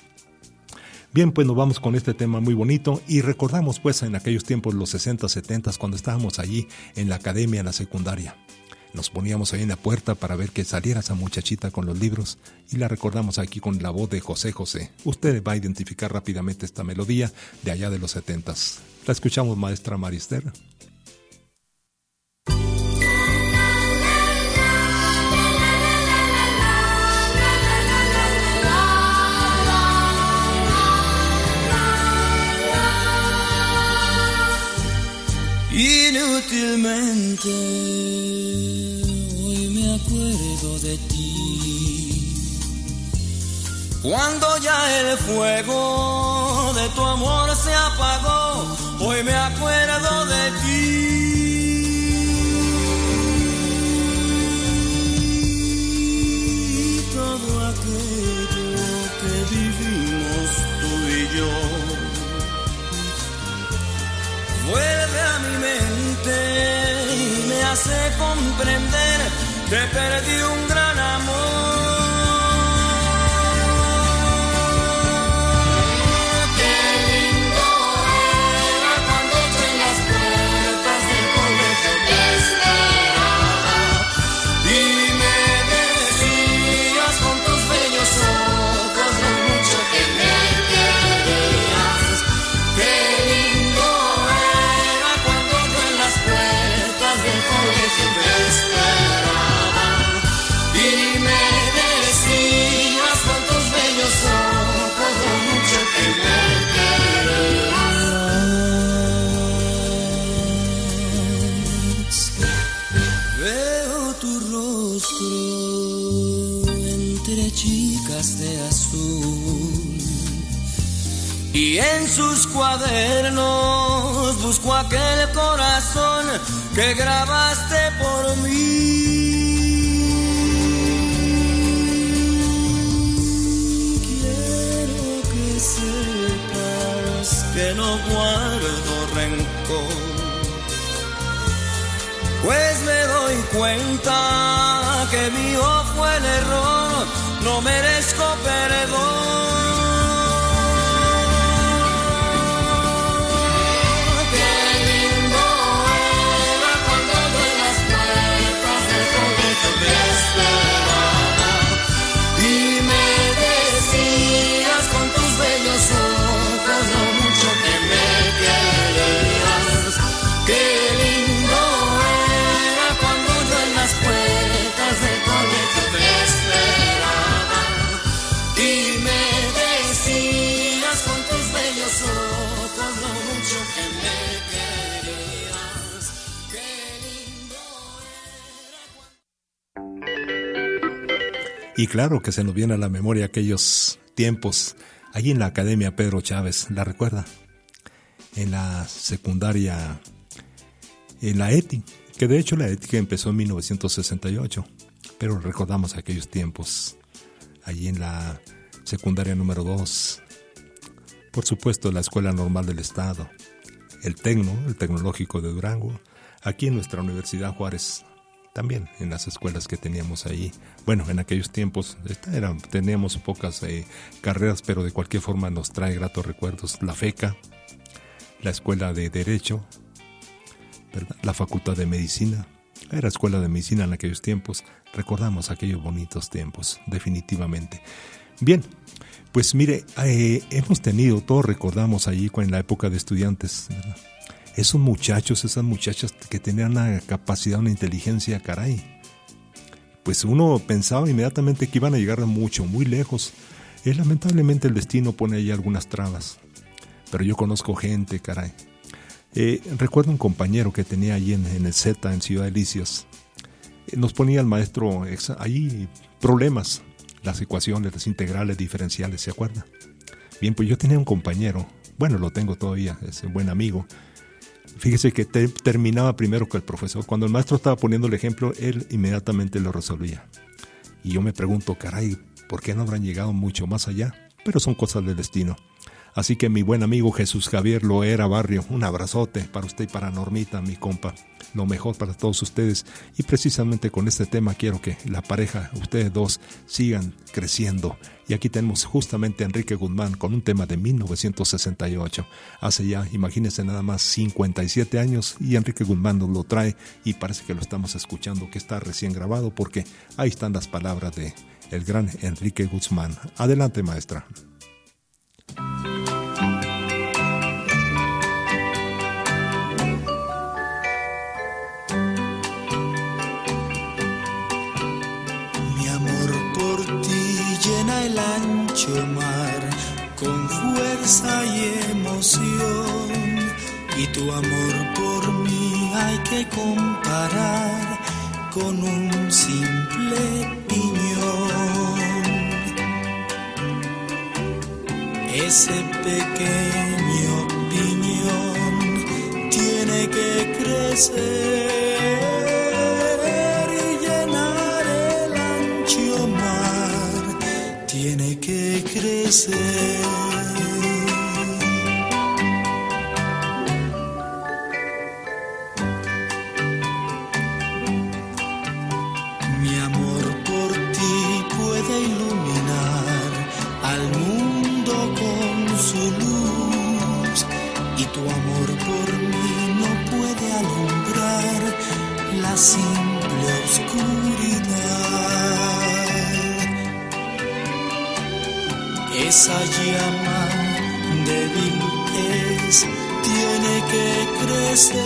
Bien, pues nos vamos con este tema muy bonito y recordamos pues en aquellos tiempos, los sesenta, setenta, cuando estábamos allí en la academia, en la secundaria. Nos poníamos ahí en la puerta para ver que saliera esa muchachita con los libros y la recordamos aquí con la voz de José José. Usted va a identificar rápidamente esta melodía de allá de los setentas. La escuchamos, maestra Marister. Inútilmente hoy me acuerdo de ti, cuando ya el fuego de tu amor se apagó, hoy me acuerdo de ti. Todo aquello que vivimos tú y yo vuelve a mi mente y me hace comprender que perdí un gran amor. Qué lindo era cuando yo en las puertas del colegio te esperaba y me decías con tus bellos ojos lo mucho que me querías. Qué lindo del colegio te esperaba y me decías con tus bellos ojos lo mucho que me querías. Veo tu rostro entre chicas de azul y en sus cuadernos busco aquel corazón que grabaste por mí. Quiero que sepas que no guardo rencor, pues me doy cuenta que mío fue el error, no merezco perdón. Te esperaba y me decías con tus bellos ojos lo mucho que me querías. Qué lindo era cuando yo en las puertas del colegio te esperaba y me decías con tus bellos ojos Y claro que se nos viene a la memoria aquellos tiempos, allí en la Academia Pedro Chávez, ¿la recuerda? En la secundaria, en la E T I, que de hecho la ética empezó en mil novecientos sesenta y ocho, pero recordamos aquellos tiempos, allí en la secundaria número dos, por supuesto la Escuela Normal del Estado, el Tecno, el Tecnológico de Durango, aquí en nuestra Universidad Juárez, también en las escuelas que teníamos ahí. Bueno, en aquellos tiempos esta era, teníamos pocas eh, carreras, pero de cualquier forma nos trae gratos recuerdos. La FECA, la Escuela de Derecho, ¿verdad? La Facultad de Medicina, era Escuela de Medicina en aquellos tiempos. Recordamos aquellos bonitos tiempos, definitivamente. Bien, pues mire, eh, hemos tenido, todos recordamos allí en la época de estudiantes, ¿verdad? Esos muchachos, esas muchachas que tenían una capacidad, una inteligencia, caray. Pues uno pensaba inmediatamente que iban a llegar mucho, muy lejos. Y lamentablemente el destino pone ahí algunas trabas. Pero yo conozco gente, caray. Eh, recuerdo un compañero que tenía allí en, en el Z, en Ciudad Delicias. Eh, nos ponía el maestro ex, ahí problemas, las ecuaciones, las integrales diferenciales, ¿se acuerda? Bien, pues yo tenía un compañero, bueno, lo tengo todavía, es un buen amigo. Fíjese que te, terminaba primero que el profesor. Cuando el maestro estaba poniendo el ejemplo, él inmediatamente lo resolvía. Y yo me pregunto, caray, ¿por qué no habrán llegado mucho más allá? Pero son cosas del destino. Así que mi buen amigo Jesús Javier Loera Barrio, un abrazote para usted y para Normita, mi compa. Lo mejor para todos ustedes. Y precisamente con este tema quiero que la pareja, ustedes dos, sigan creciendo. Y aquí tenemos justamente a Enrique Guzmán con un tema de mil novecientos sesenta y ocho. Hace ya, imagínense nada más, cincuenta y siete años y Enrique Guzmán nos lo trae y parece que lo estamos escuchando, que está recién grabado porque ahí están las palabras de el gran Enrique Guzmán. Adelante, maestra. El ancho mar con fuerza y emoción, y tu amor por mí hay que comparar con un simple piñón. Ese pequeño piñón tiene que crecer y llenar el ancho mar. Tiene que crecer. Mi amor por ti puede iluminar al mundo con su luz, y tu amor por mí no puede alumbrar la simple oscuridad. Esa llama débil es, tiene que crecer,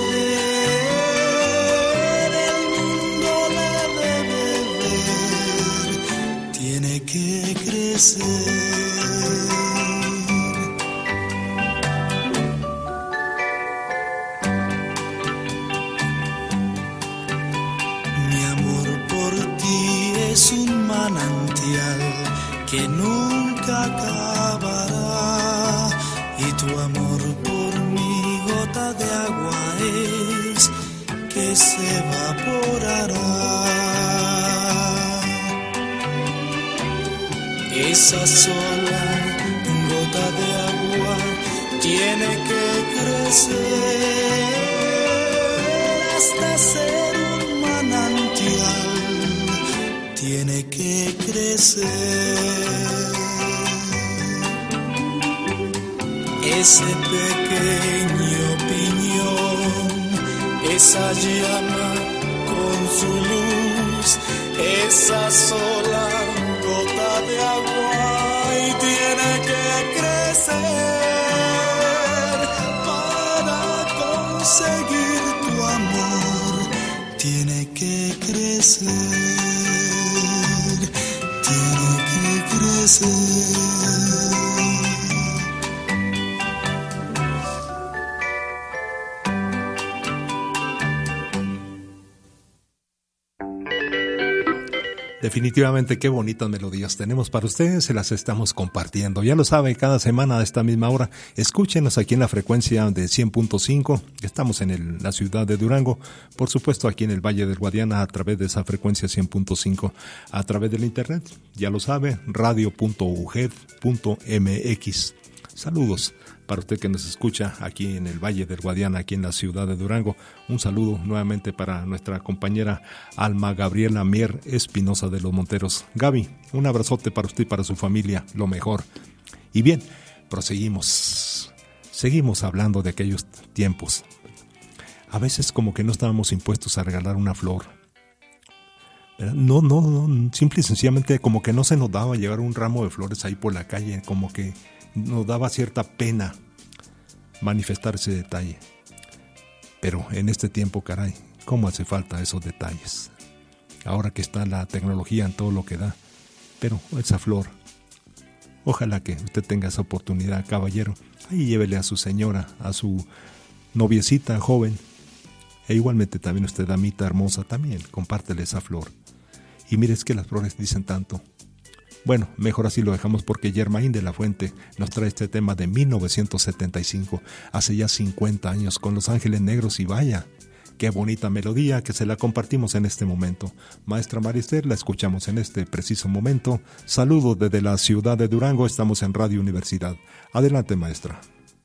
el mundo la debe ver, tiene que crecer. Mi amor por ti es un manantial que nunca acabará, y tu amor por mi gota de agua es que se evaporará. Esa sola gota de agua tiene que crecer hasta ser un manantial, tiene que crecer. Ese pequeño piñón, esa llama con su luz, esa sola gota de agua, y tiene que crecer para conseguir tu amor, tiene que crecer, tiene que crecer. Definitivamente qué bonitas melodías tenemos para ustedes, se las estamos compartiendo. Ya lo sabe, cada semana a esta misma hora, escúchenos aquí en la frecuencia de cien punto cinco, estamos en el, la ciudad de Durango, por supuesto aquí en el Valle del Guadiana a través de esa frecuencia cien punto cinco, a través del internet, ya lo sabe, radio punto u g e d punto m x. Saludos para usted que nos escucha aquí en el Valle del Guadiana, aquí en la ciudad de Durango. Un saludo nuevamente para nuestra compañera Alma Gabriela Mier Espinosa de los Monteros. Gaby, un abrazote para usted y para su familia, lo mejor. Y bien, proseguimos. Seguimos hablando de aquellos tiempos. A veces como que no estábamos impuestos a regalar una flor. No, no, no, simple y sencillamente como que no se nos daba llevar un ramo de flores ahí por la calle, como que nos daba cierta pena manifestar ese detalle. Pero en este tiempo, caray, ¿cómo hace falta esos detalles? Ahora que está la tecnología en todo lo que da. Pero esa flor, ojalá que usted tenga esa oportunidad, caballero. Ahí llévele a su señora, a su noviecita joven. E igualmente también usted, damita hermosa, también compártele esa flor. Y mire, es que las flores dicen tanto. Bueno, mejor así lo dejamos porque Germain de la Fuente nos trae este tema de mil novecientos setenta y cinco, hace ya cincuenta años, con Los Ángeles Negros, y vaya, qué bonita melodía que se la compartimos en este momento. Maestra Marister, la escuchamos en este preciso momento. Saludos desde la ciudad de Durango, estamos en Radio Universidad. Adelante, maestra.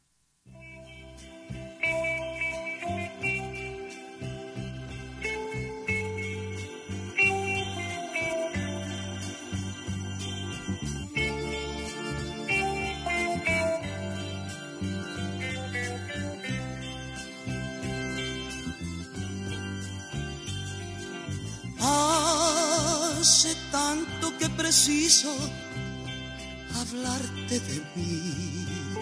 Hace tanto que preciso hablarte de mí,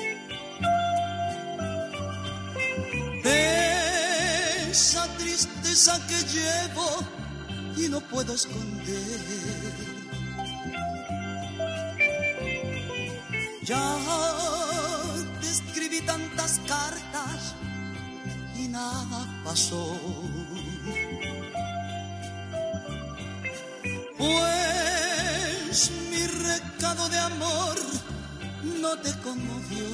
de esa tristeza que llevo y no puedo esconder. Ya te escribí tantas cartas y nada pasó. Pues mi recado de amor no te conmovió.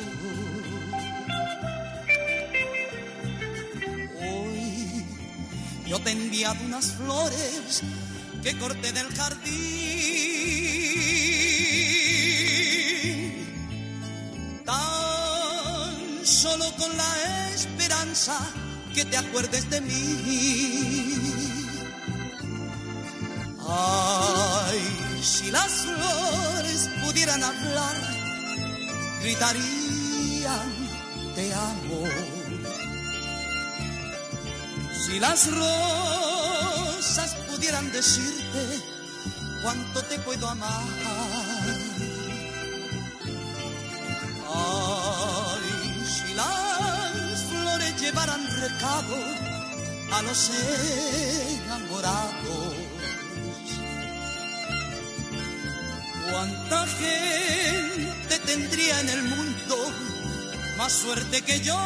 Hoy yo te he enviado unas flores que corté del jardín, tan solo con la esperanza que te acuerdes de mí. Ay, si las flores pudieran hablar, gritarían te amo. Si las rosas pudieran decirte cuánto te puedo amar. Ay, si las flores llevaran recado a los enamorados. Cuánta gente tendría en el mundo más suerte que yo.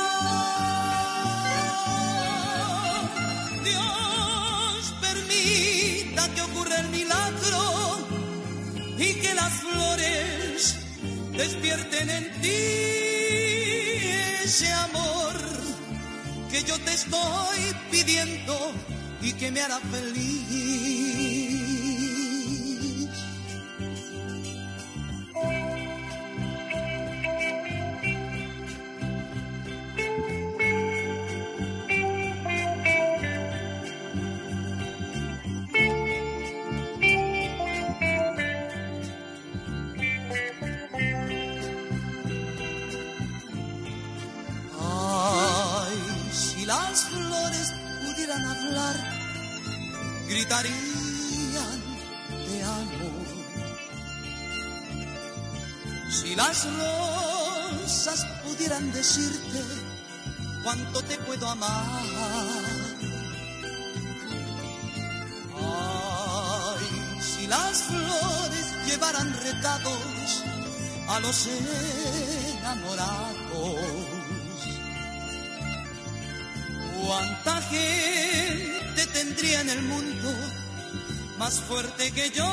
Dios permita que ocurra el milagro y que las flores despierten en ti ese amor que yo te estoy pidiendo y que me hará feliz. Gritarían te amo. Si las rosas pudieran decirte cuánto te puedo amar. Ay, si las flores llevaran recados a los enamorados. Cuánta gente tendría en el mundo más fuerte que yo.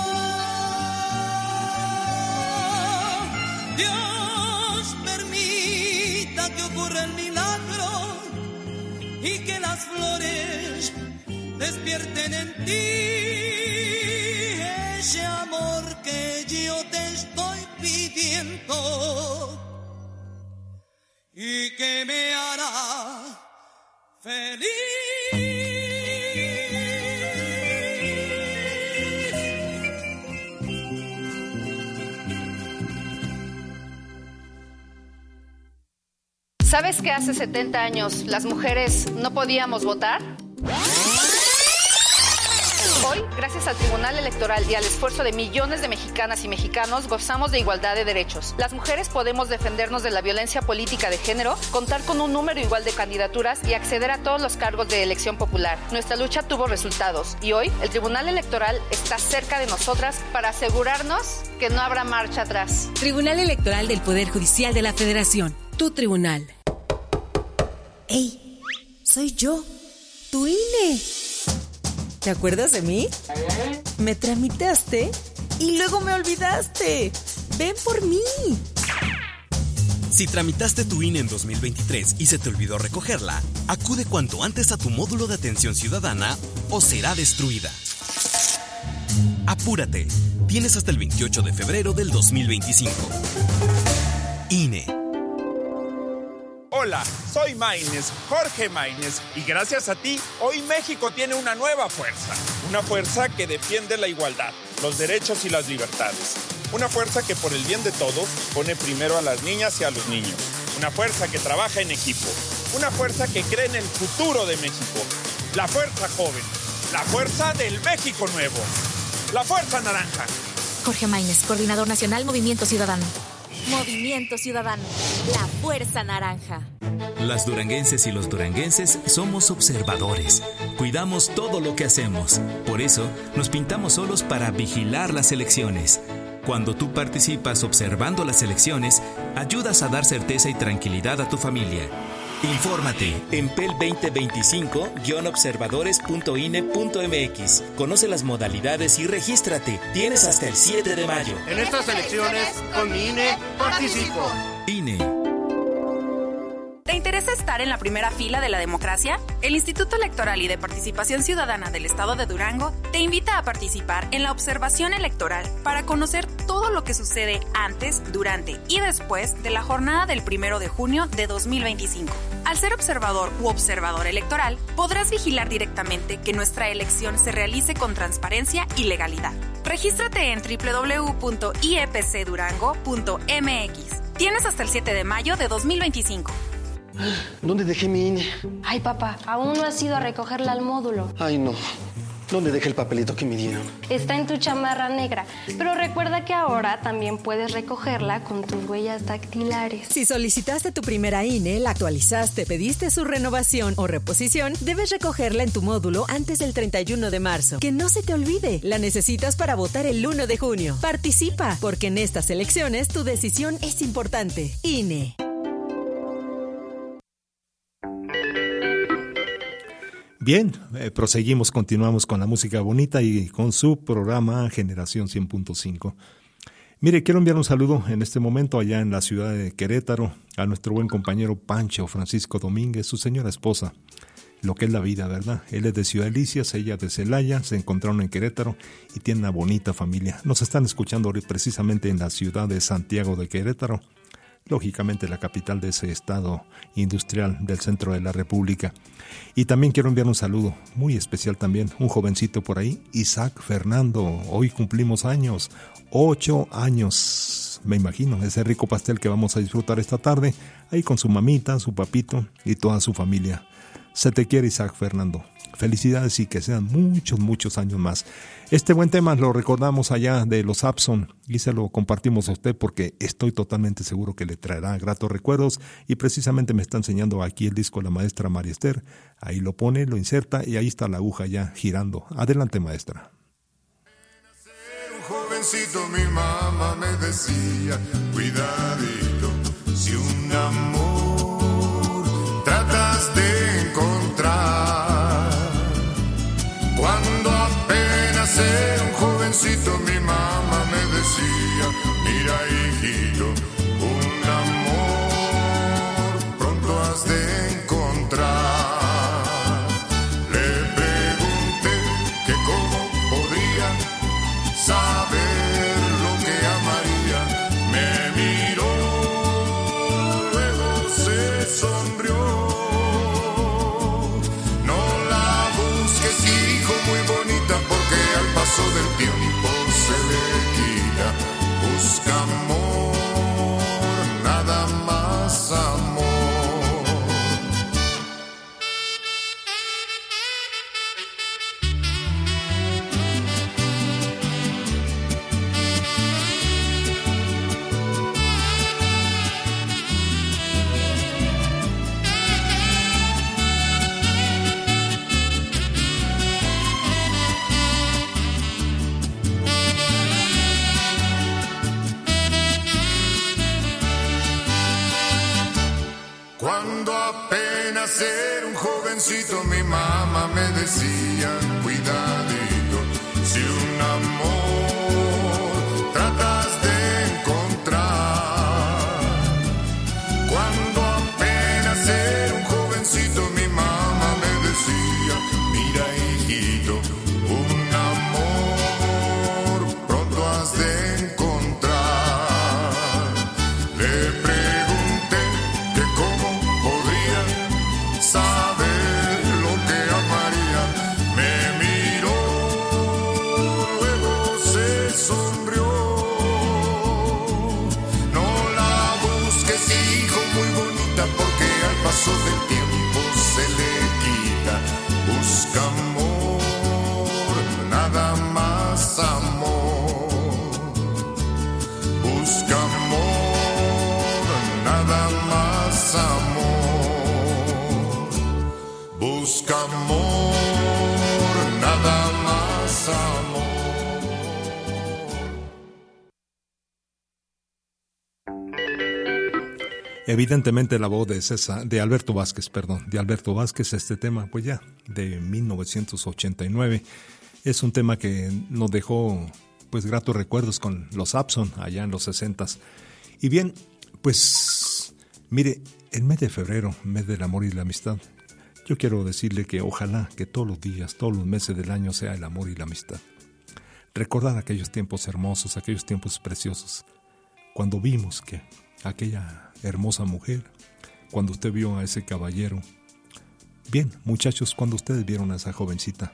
Dios permita que ocurra el milagro y que las flores despierten en ti ese amor que yo te estoy pidiendo y que me hará feliz. ¿Sabes que hace setenta años las mujeres no podíamos votar? Hoy, gracias al Tribunal Electoral y al esfuerzo de millones de mexicanas y mexicanos, gozamos de igualdad de derechos. Las mujeres podemos defendernos de la violencia política de género, contar con un número igual de candidaturas y acceder a todos los cargos de elección popular. Nuestra lucha tuvo resultados y hoy el Tribunal Electoral está cerca de nosotras para asegurarnos que no habrá marcha atrás. Tribunal Electoral del Poder Judicial de la Federación. Tu tribunal. ¡Ey! Soy yo, tu I N E. ¿Te acuerdas de mí? Me tramitaste y luego me olvidaste. ¡Ven por mí! Si tramitaste tu I N E en dos mil veintitrés y se te olvidó recogerla, acude cuanto antes a tu módulo de atención ciudadana o será destruida. Apúrate. Tienes hasta el veintiocho de febrero del dos mil veinticinco. I N E. Hola, soy Maínez, Jorge Maínez, y gracias a ti, hoy México tiene una nueva fuerza. Una fuerza que defiende la igualdad, los derechos y las libertades. Una fuerza que por el bien de todos pone primero a las niñas y a los niños. Una fuerza que trabaja en equipo. Una fuerza que cree en el futuro de México. La fuerza joven. La fuerza del México nuevo. La fuerza naranja. Jorge Maínez, Coordinador Nacional Movimiento Ciudadano. Movimiento Ciudadano, la fuerza naranja. Las duranguenses y los duranguenses somos observadores. Cuidamos todo lo que hacemos. Por eso, nos pintamos solos para vigilar las elecciones. Cuando tú participas observando las elecciones, ayudas a dar certeza y tranquilidad a tu familia. Infórmate en P E L veinte veinticinco guion observadores punto I N E punto M X. Conoce las modalidades y regístrate. Tienes hasta el siete de mayo. En estas elecciones, con mi I N E, participo. I N E. ¿Te interesa estar en la primera fila de la democracia? El Instituto Electoral y de Participación Ciudadana del Estado de Durango te invita a participar en la observación electoral para conocer todo lo que sucede antes, durante y después de la jornada del primero de junio de dos mil veinticinco. Al ser observador u observador electoral, podrás vigilar directamente que nuestra elección se realice con transparencia y legalidad. Regístrate en doble u doble u doble u punto i e p c durango punto m x. Tienes hasta el siete de mayo de dos mil veinticinco. ¿Dónde dejé mi I N E? Ay, papá, aún no has ido a recogerla al módulo. Ay, no. ¿Dónde dejé el papelito que me dieron? Está en tu chamarra negra. Pero recuerda que ahora también puedes recogerla con tus huellas dactilares. Si solicitaste tu primera I N E, la actualizaste, pediste su renovación o reposición, debes recogerla en tu módulo antes del treinta y uno de marzo. Que no se te olvide, la necesitas para votar el uno de junio. Participa, porque en estas elecciones tu decisión es importante. I N E. Bien, eh, proseguimos, continuamos con la música bonita y con su programa Generación cien punto cinco. Mire, quiero enviar un saludo en este momento allá en la ciudad de Querétaro a nuestro buen compañero Pancho Francisco Domínguez, su señora esposa. Lo que es la vida, ¿verdad? Él es de Ciudad Delicias, ella de Celaya, se encontraron en Querétaro y tienen una bonita familia. Nos están escuchando hoy precisamente en la ciudad de Santiago de Querétaro, lógicamente la capital de ese estado industrial del centro de la República. Y también quiero enviar un saludo muy especial también, un jovencito por ahí, Isaac Fernando. Hoy cumplimos años, ocho años, me imagino, ese rico pastel que vamos a disfrutar esta tarde, ahí con su mamita, su papito y toda su familia. Se te quiere, Isaac Fernando. Felicidades y que sean muchos, muchos años más. Este buen tema lo recordamos allá de los Abson y se lo compartimos a usted porque estoy totalmente seguro que le traerá gratos recuerdos y precisamente me está enseñando aquí el disco la maestra María Esther. Ahí lo pone, lo inserta y ahí está la aguja ya girando. Adelante, maestra. Ser un jovencito, mi mamá me decía, cuidadito, si un amor tratas de encontrar, cuando apenas ser un jovencito mi mamá me decía, mira hijito, un amor pronto has de encontrar. Le pregunté que cómo podría saber lo que amaría. Me miró, luego se sonrió. No la busques, hijo, muy bonita, porque al paso del tiempo se le quita. Busca amor, nada más amor. Cuando apenas era un jovencito mi mamá me decía, cuidadito, si un amor tratas de encontrar. Cuando apenas era un jovencito mi mamá me decía, mira hijito, un amor pronto has de encontrar. Le pregunté que cómo podría saber lo que amaría. Me miró, luego se sonrió. No la busques, hijo, muy bonita, porque al paso del tiempo se le quita. Busca amor, nada más amor. Busca amor, nada más amor. Busca amor, nada más amor. Evidentemente la voz de César, de Alberto Vázquez, perdón, de Alberto Vázquez, este tema, pues ya, de mil novecientos ochenta y nueve, es un tema que nos dejó, pues, gratos recuerdos con los Abson, allá en los sesentas. Y bien, pues, mire, el mes de febrero, mes del amor y la amistad, yo quiero decirle que ojalá que todos los días, todos los meses del año sea el amor y la amistad. Recordar aquellos tiempos hermosos, aquellos tiempos preciosos, cuando vimos que aquella hermosa mujer, cuando usted vio a ese caballero. Bien, muchachos, cuando ustedes vieron a esa jovencita,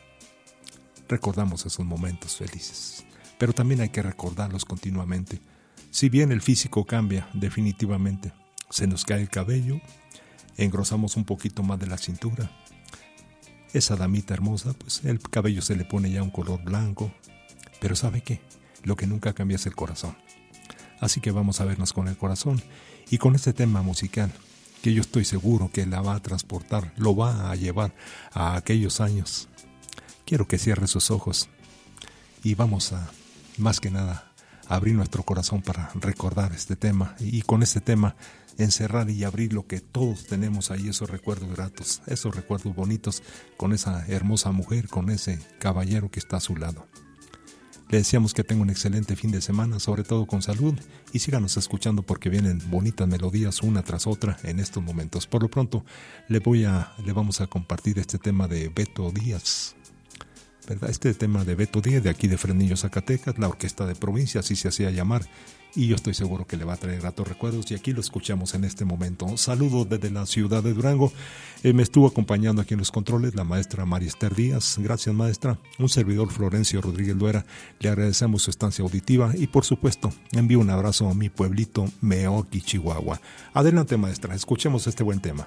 recordamos esos momentos felices, pero también hay que recordarlos continuamente. Si bien el físico cambia definitivamente, se nos cae el cabello, engrosamos un poquito más de la cintura, esa damita hermosa, pues el cabello se le pone ya un color blanco, pero ¿sabe qué? Lo que nunca cambia es el corazón. Así que vamos a vernos con el corazón y con este tema musical que yo estoy seguro que la va a transportar, lo va a llevar a aquellos años. Quiero que cierre sus ojos y vamos a, más que nada, abrir nuestro corazón para recordar este tema y con este tema encerrar y abrir lo que todos tenemos ahí, esos recuerdos gratos, esos recuerdos bonitos con esa hermosa mujer, con ese caballero que está a su lado. Le deseamos que tenga un excelente fin de semana, sobre todo con salud, y síganos escuchando porque vienen bonitas melodías una tras otra en estos momentos. Por lo pronto, le voy a, le vamos a compartir este tema de Beto Díaz, ¿verdad? Este tema de Beto Díaz, de aquí de Fresnillo, Zacatecas, la orquesta de provincia, así se hacía llamar, y yo estoy seguro que le va a traer gratos recuerdos, y aquí lo escuchamos en este momento. Saludos desde la ciudad de Durango. Eh, me estuvo acompañando aquí en los controles la maestra María Esther Díaz. Gracias, maestra. Un servidor, Florencio Rodríguez Luera. Le agradecemos su estancia auditiva y, por supuesto, envío un abrazo a mi pueblito Meoqui, Chihuahua. Adelante, maestra. Escuchemos este buen tema.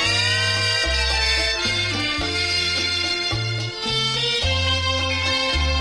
Thank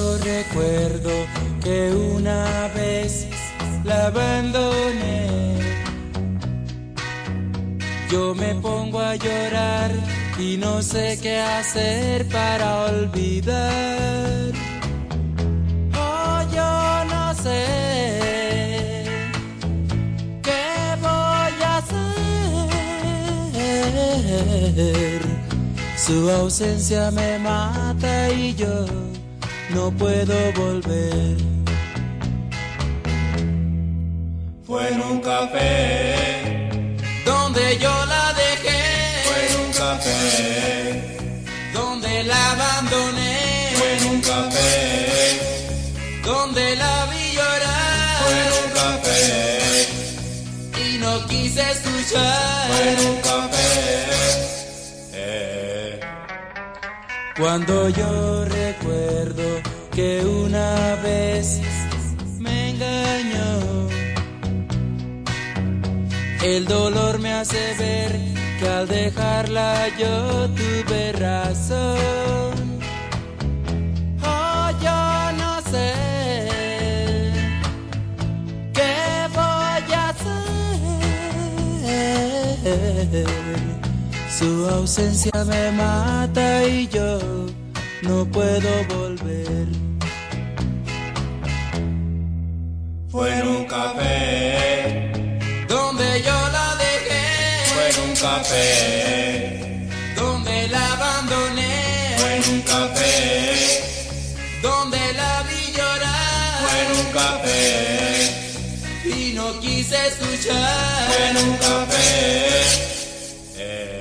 yo recuerdo que una vez la abandoné, yo me pongo a llorar y no sé qué hacer para olvidar. Oh, yo no sé qué voy a hacer. Su ausencia me mata y yo no puedo volver. Fue en un café donde yo la dejé. Fue en un café donde la abandoné. Fue en un café donde la vi llorar. Fue en un café y no quise escuchar. Fue en un café eh. Cuando yo recuerdo que una vez me engañó, el dolor me hace ver que al dejarla yo tuve razón. Oh, yo no sé qué voy a hacer. Su ausencia me mata y yo no puedo volver. Fue en un café donde yo la dejé. Fue en un café donde la abandoné. Fue en un café donde la vi llorar. Fue en un café y no quise escuchar. Fue en un café eh.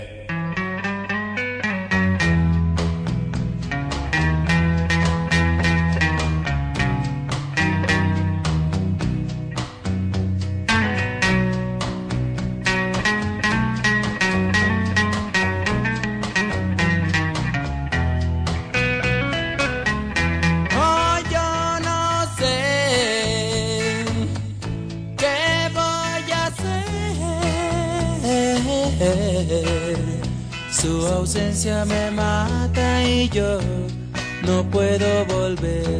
Su ausencia me mata y yo no puedo volver.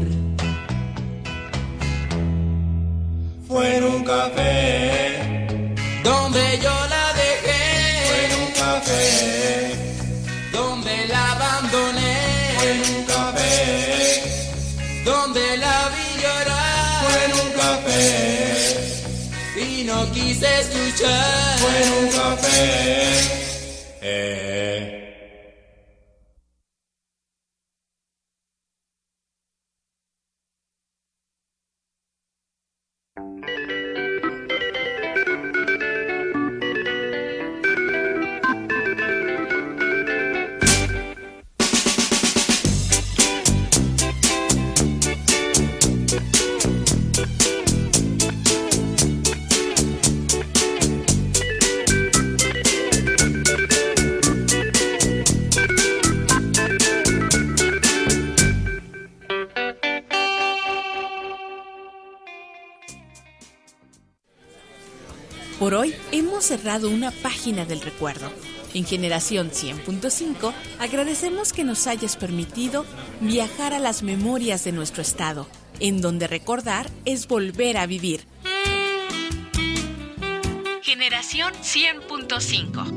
Fue en un café donde yo la dejé. Fue en un café donde la abandoné. Fue en un café donde la vi llorar. Fue en un café y no quise escuchar. Fue en un café eh. Por hoy hemos cerrado una página del recuerdo. En Generación cien punto cinco agradecemos que nos hayas permitido viajar a las memorias de nuestro estado, en donde recordar es volver a vivir. Generación cien punto cinco.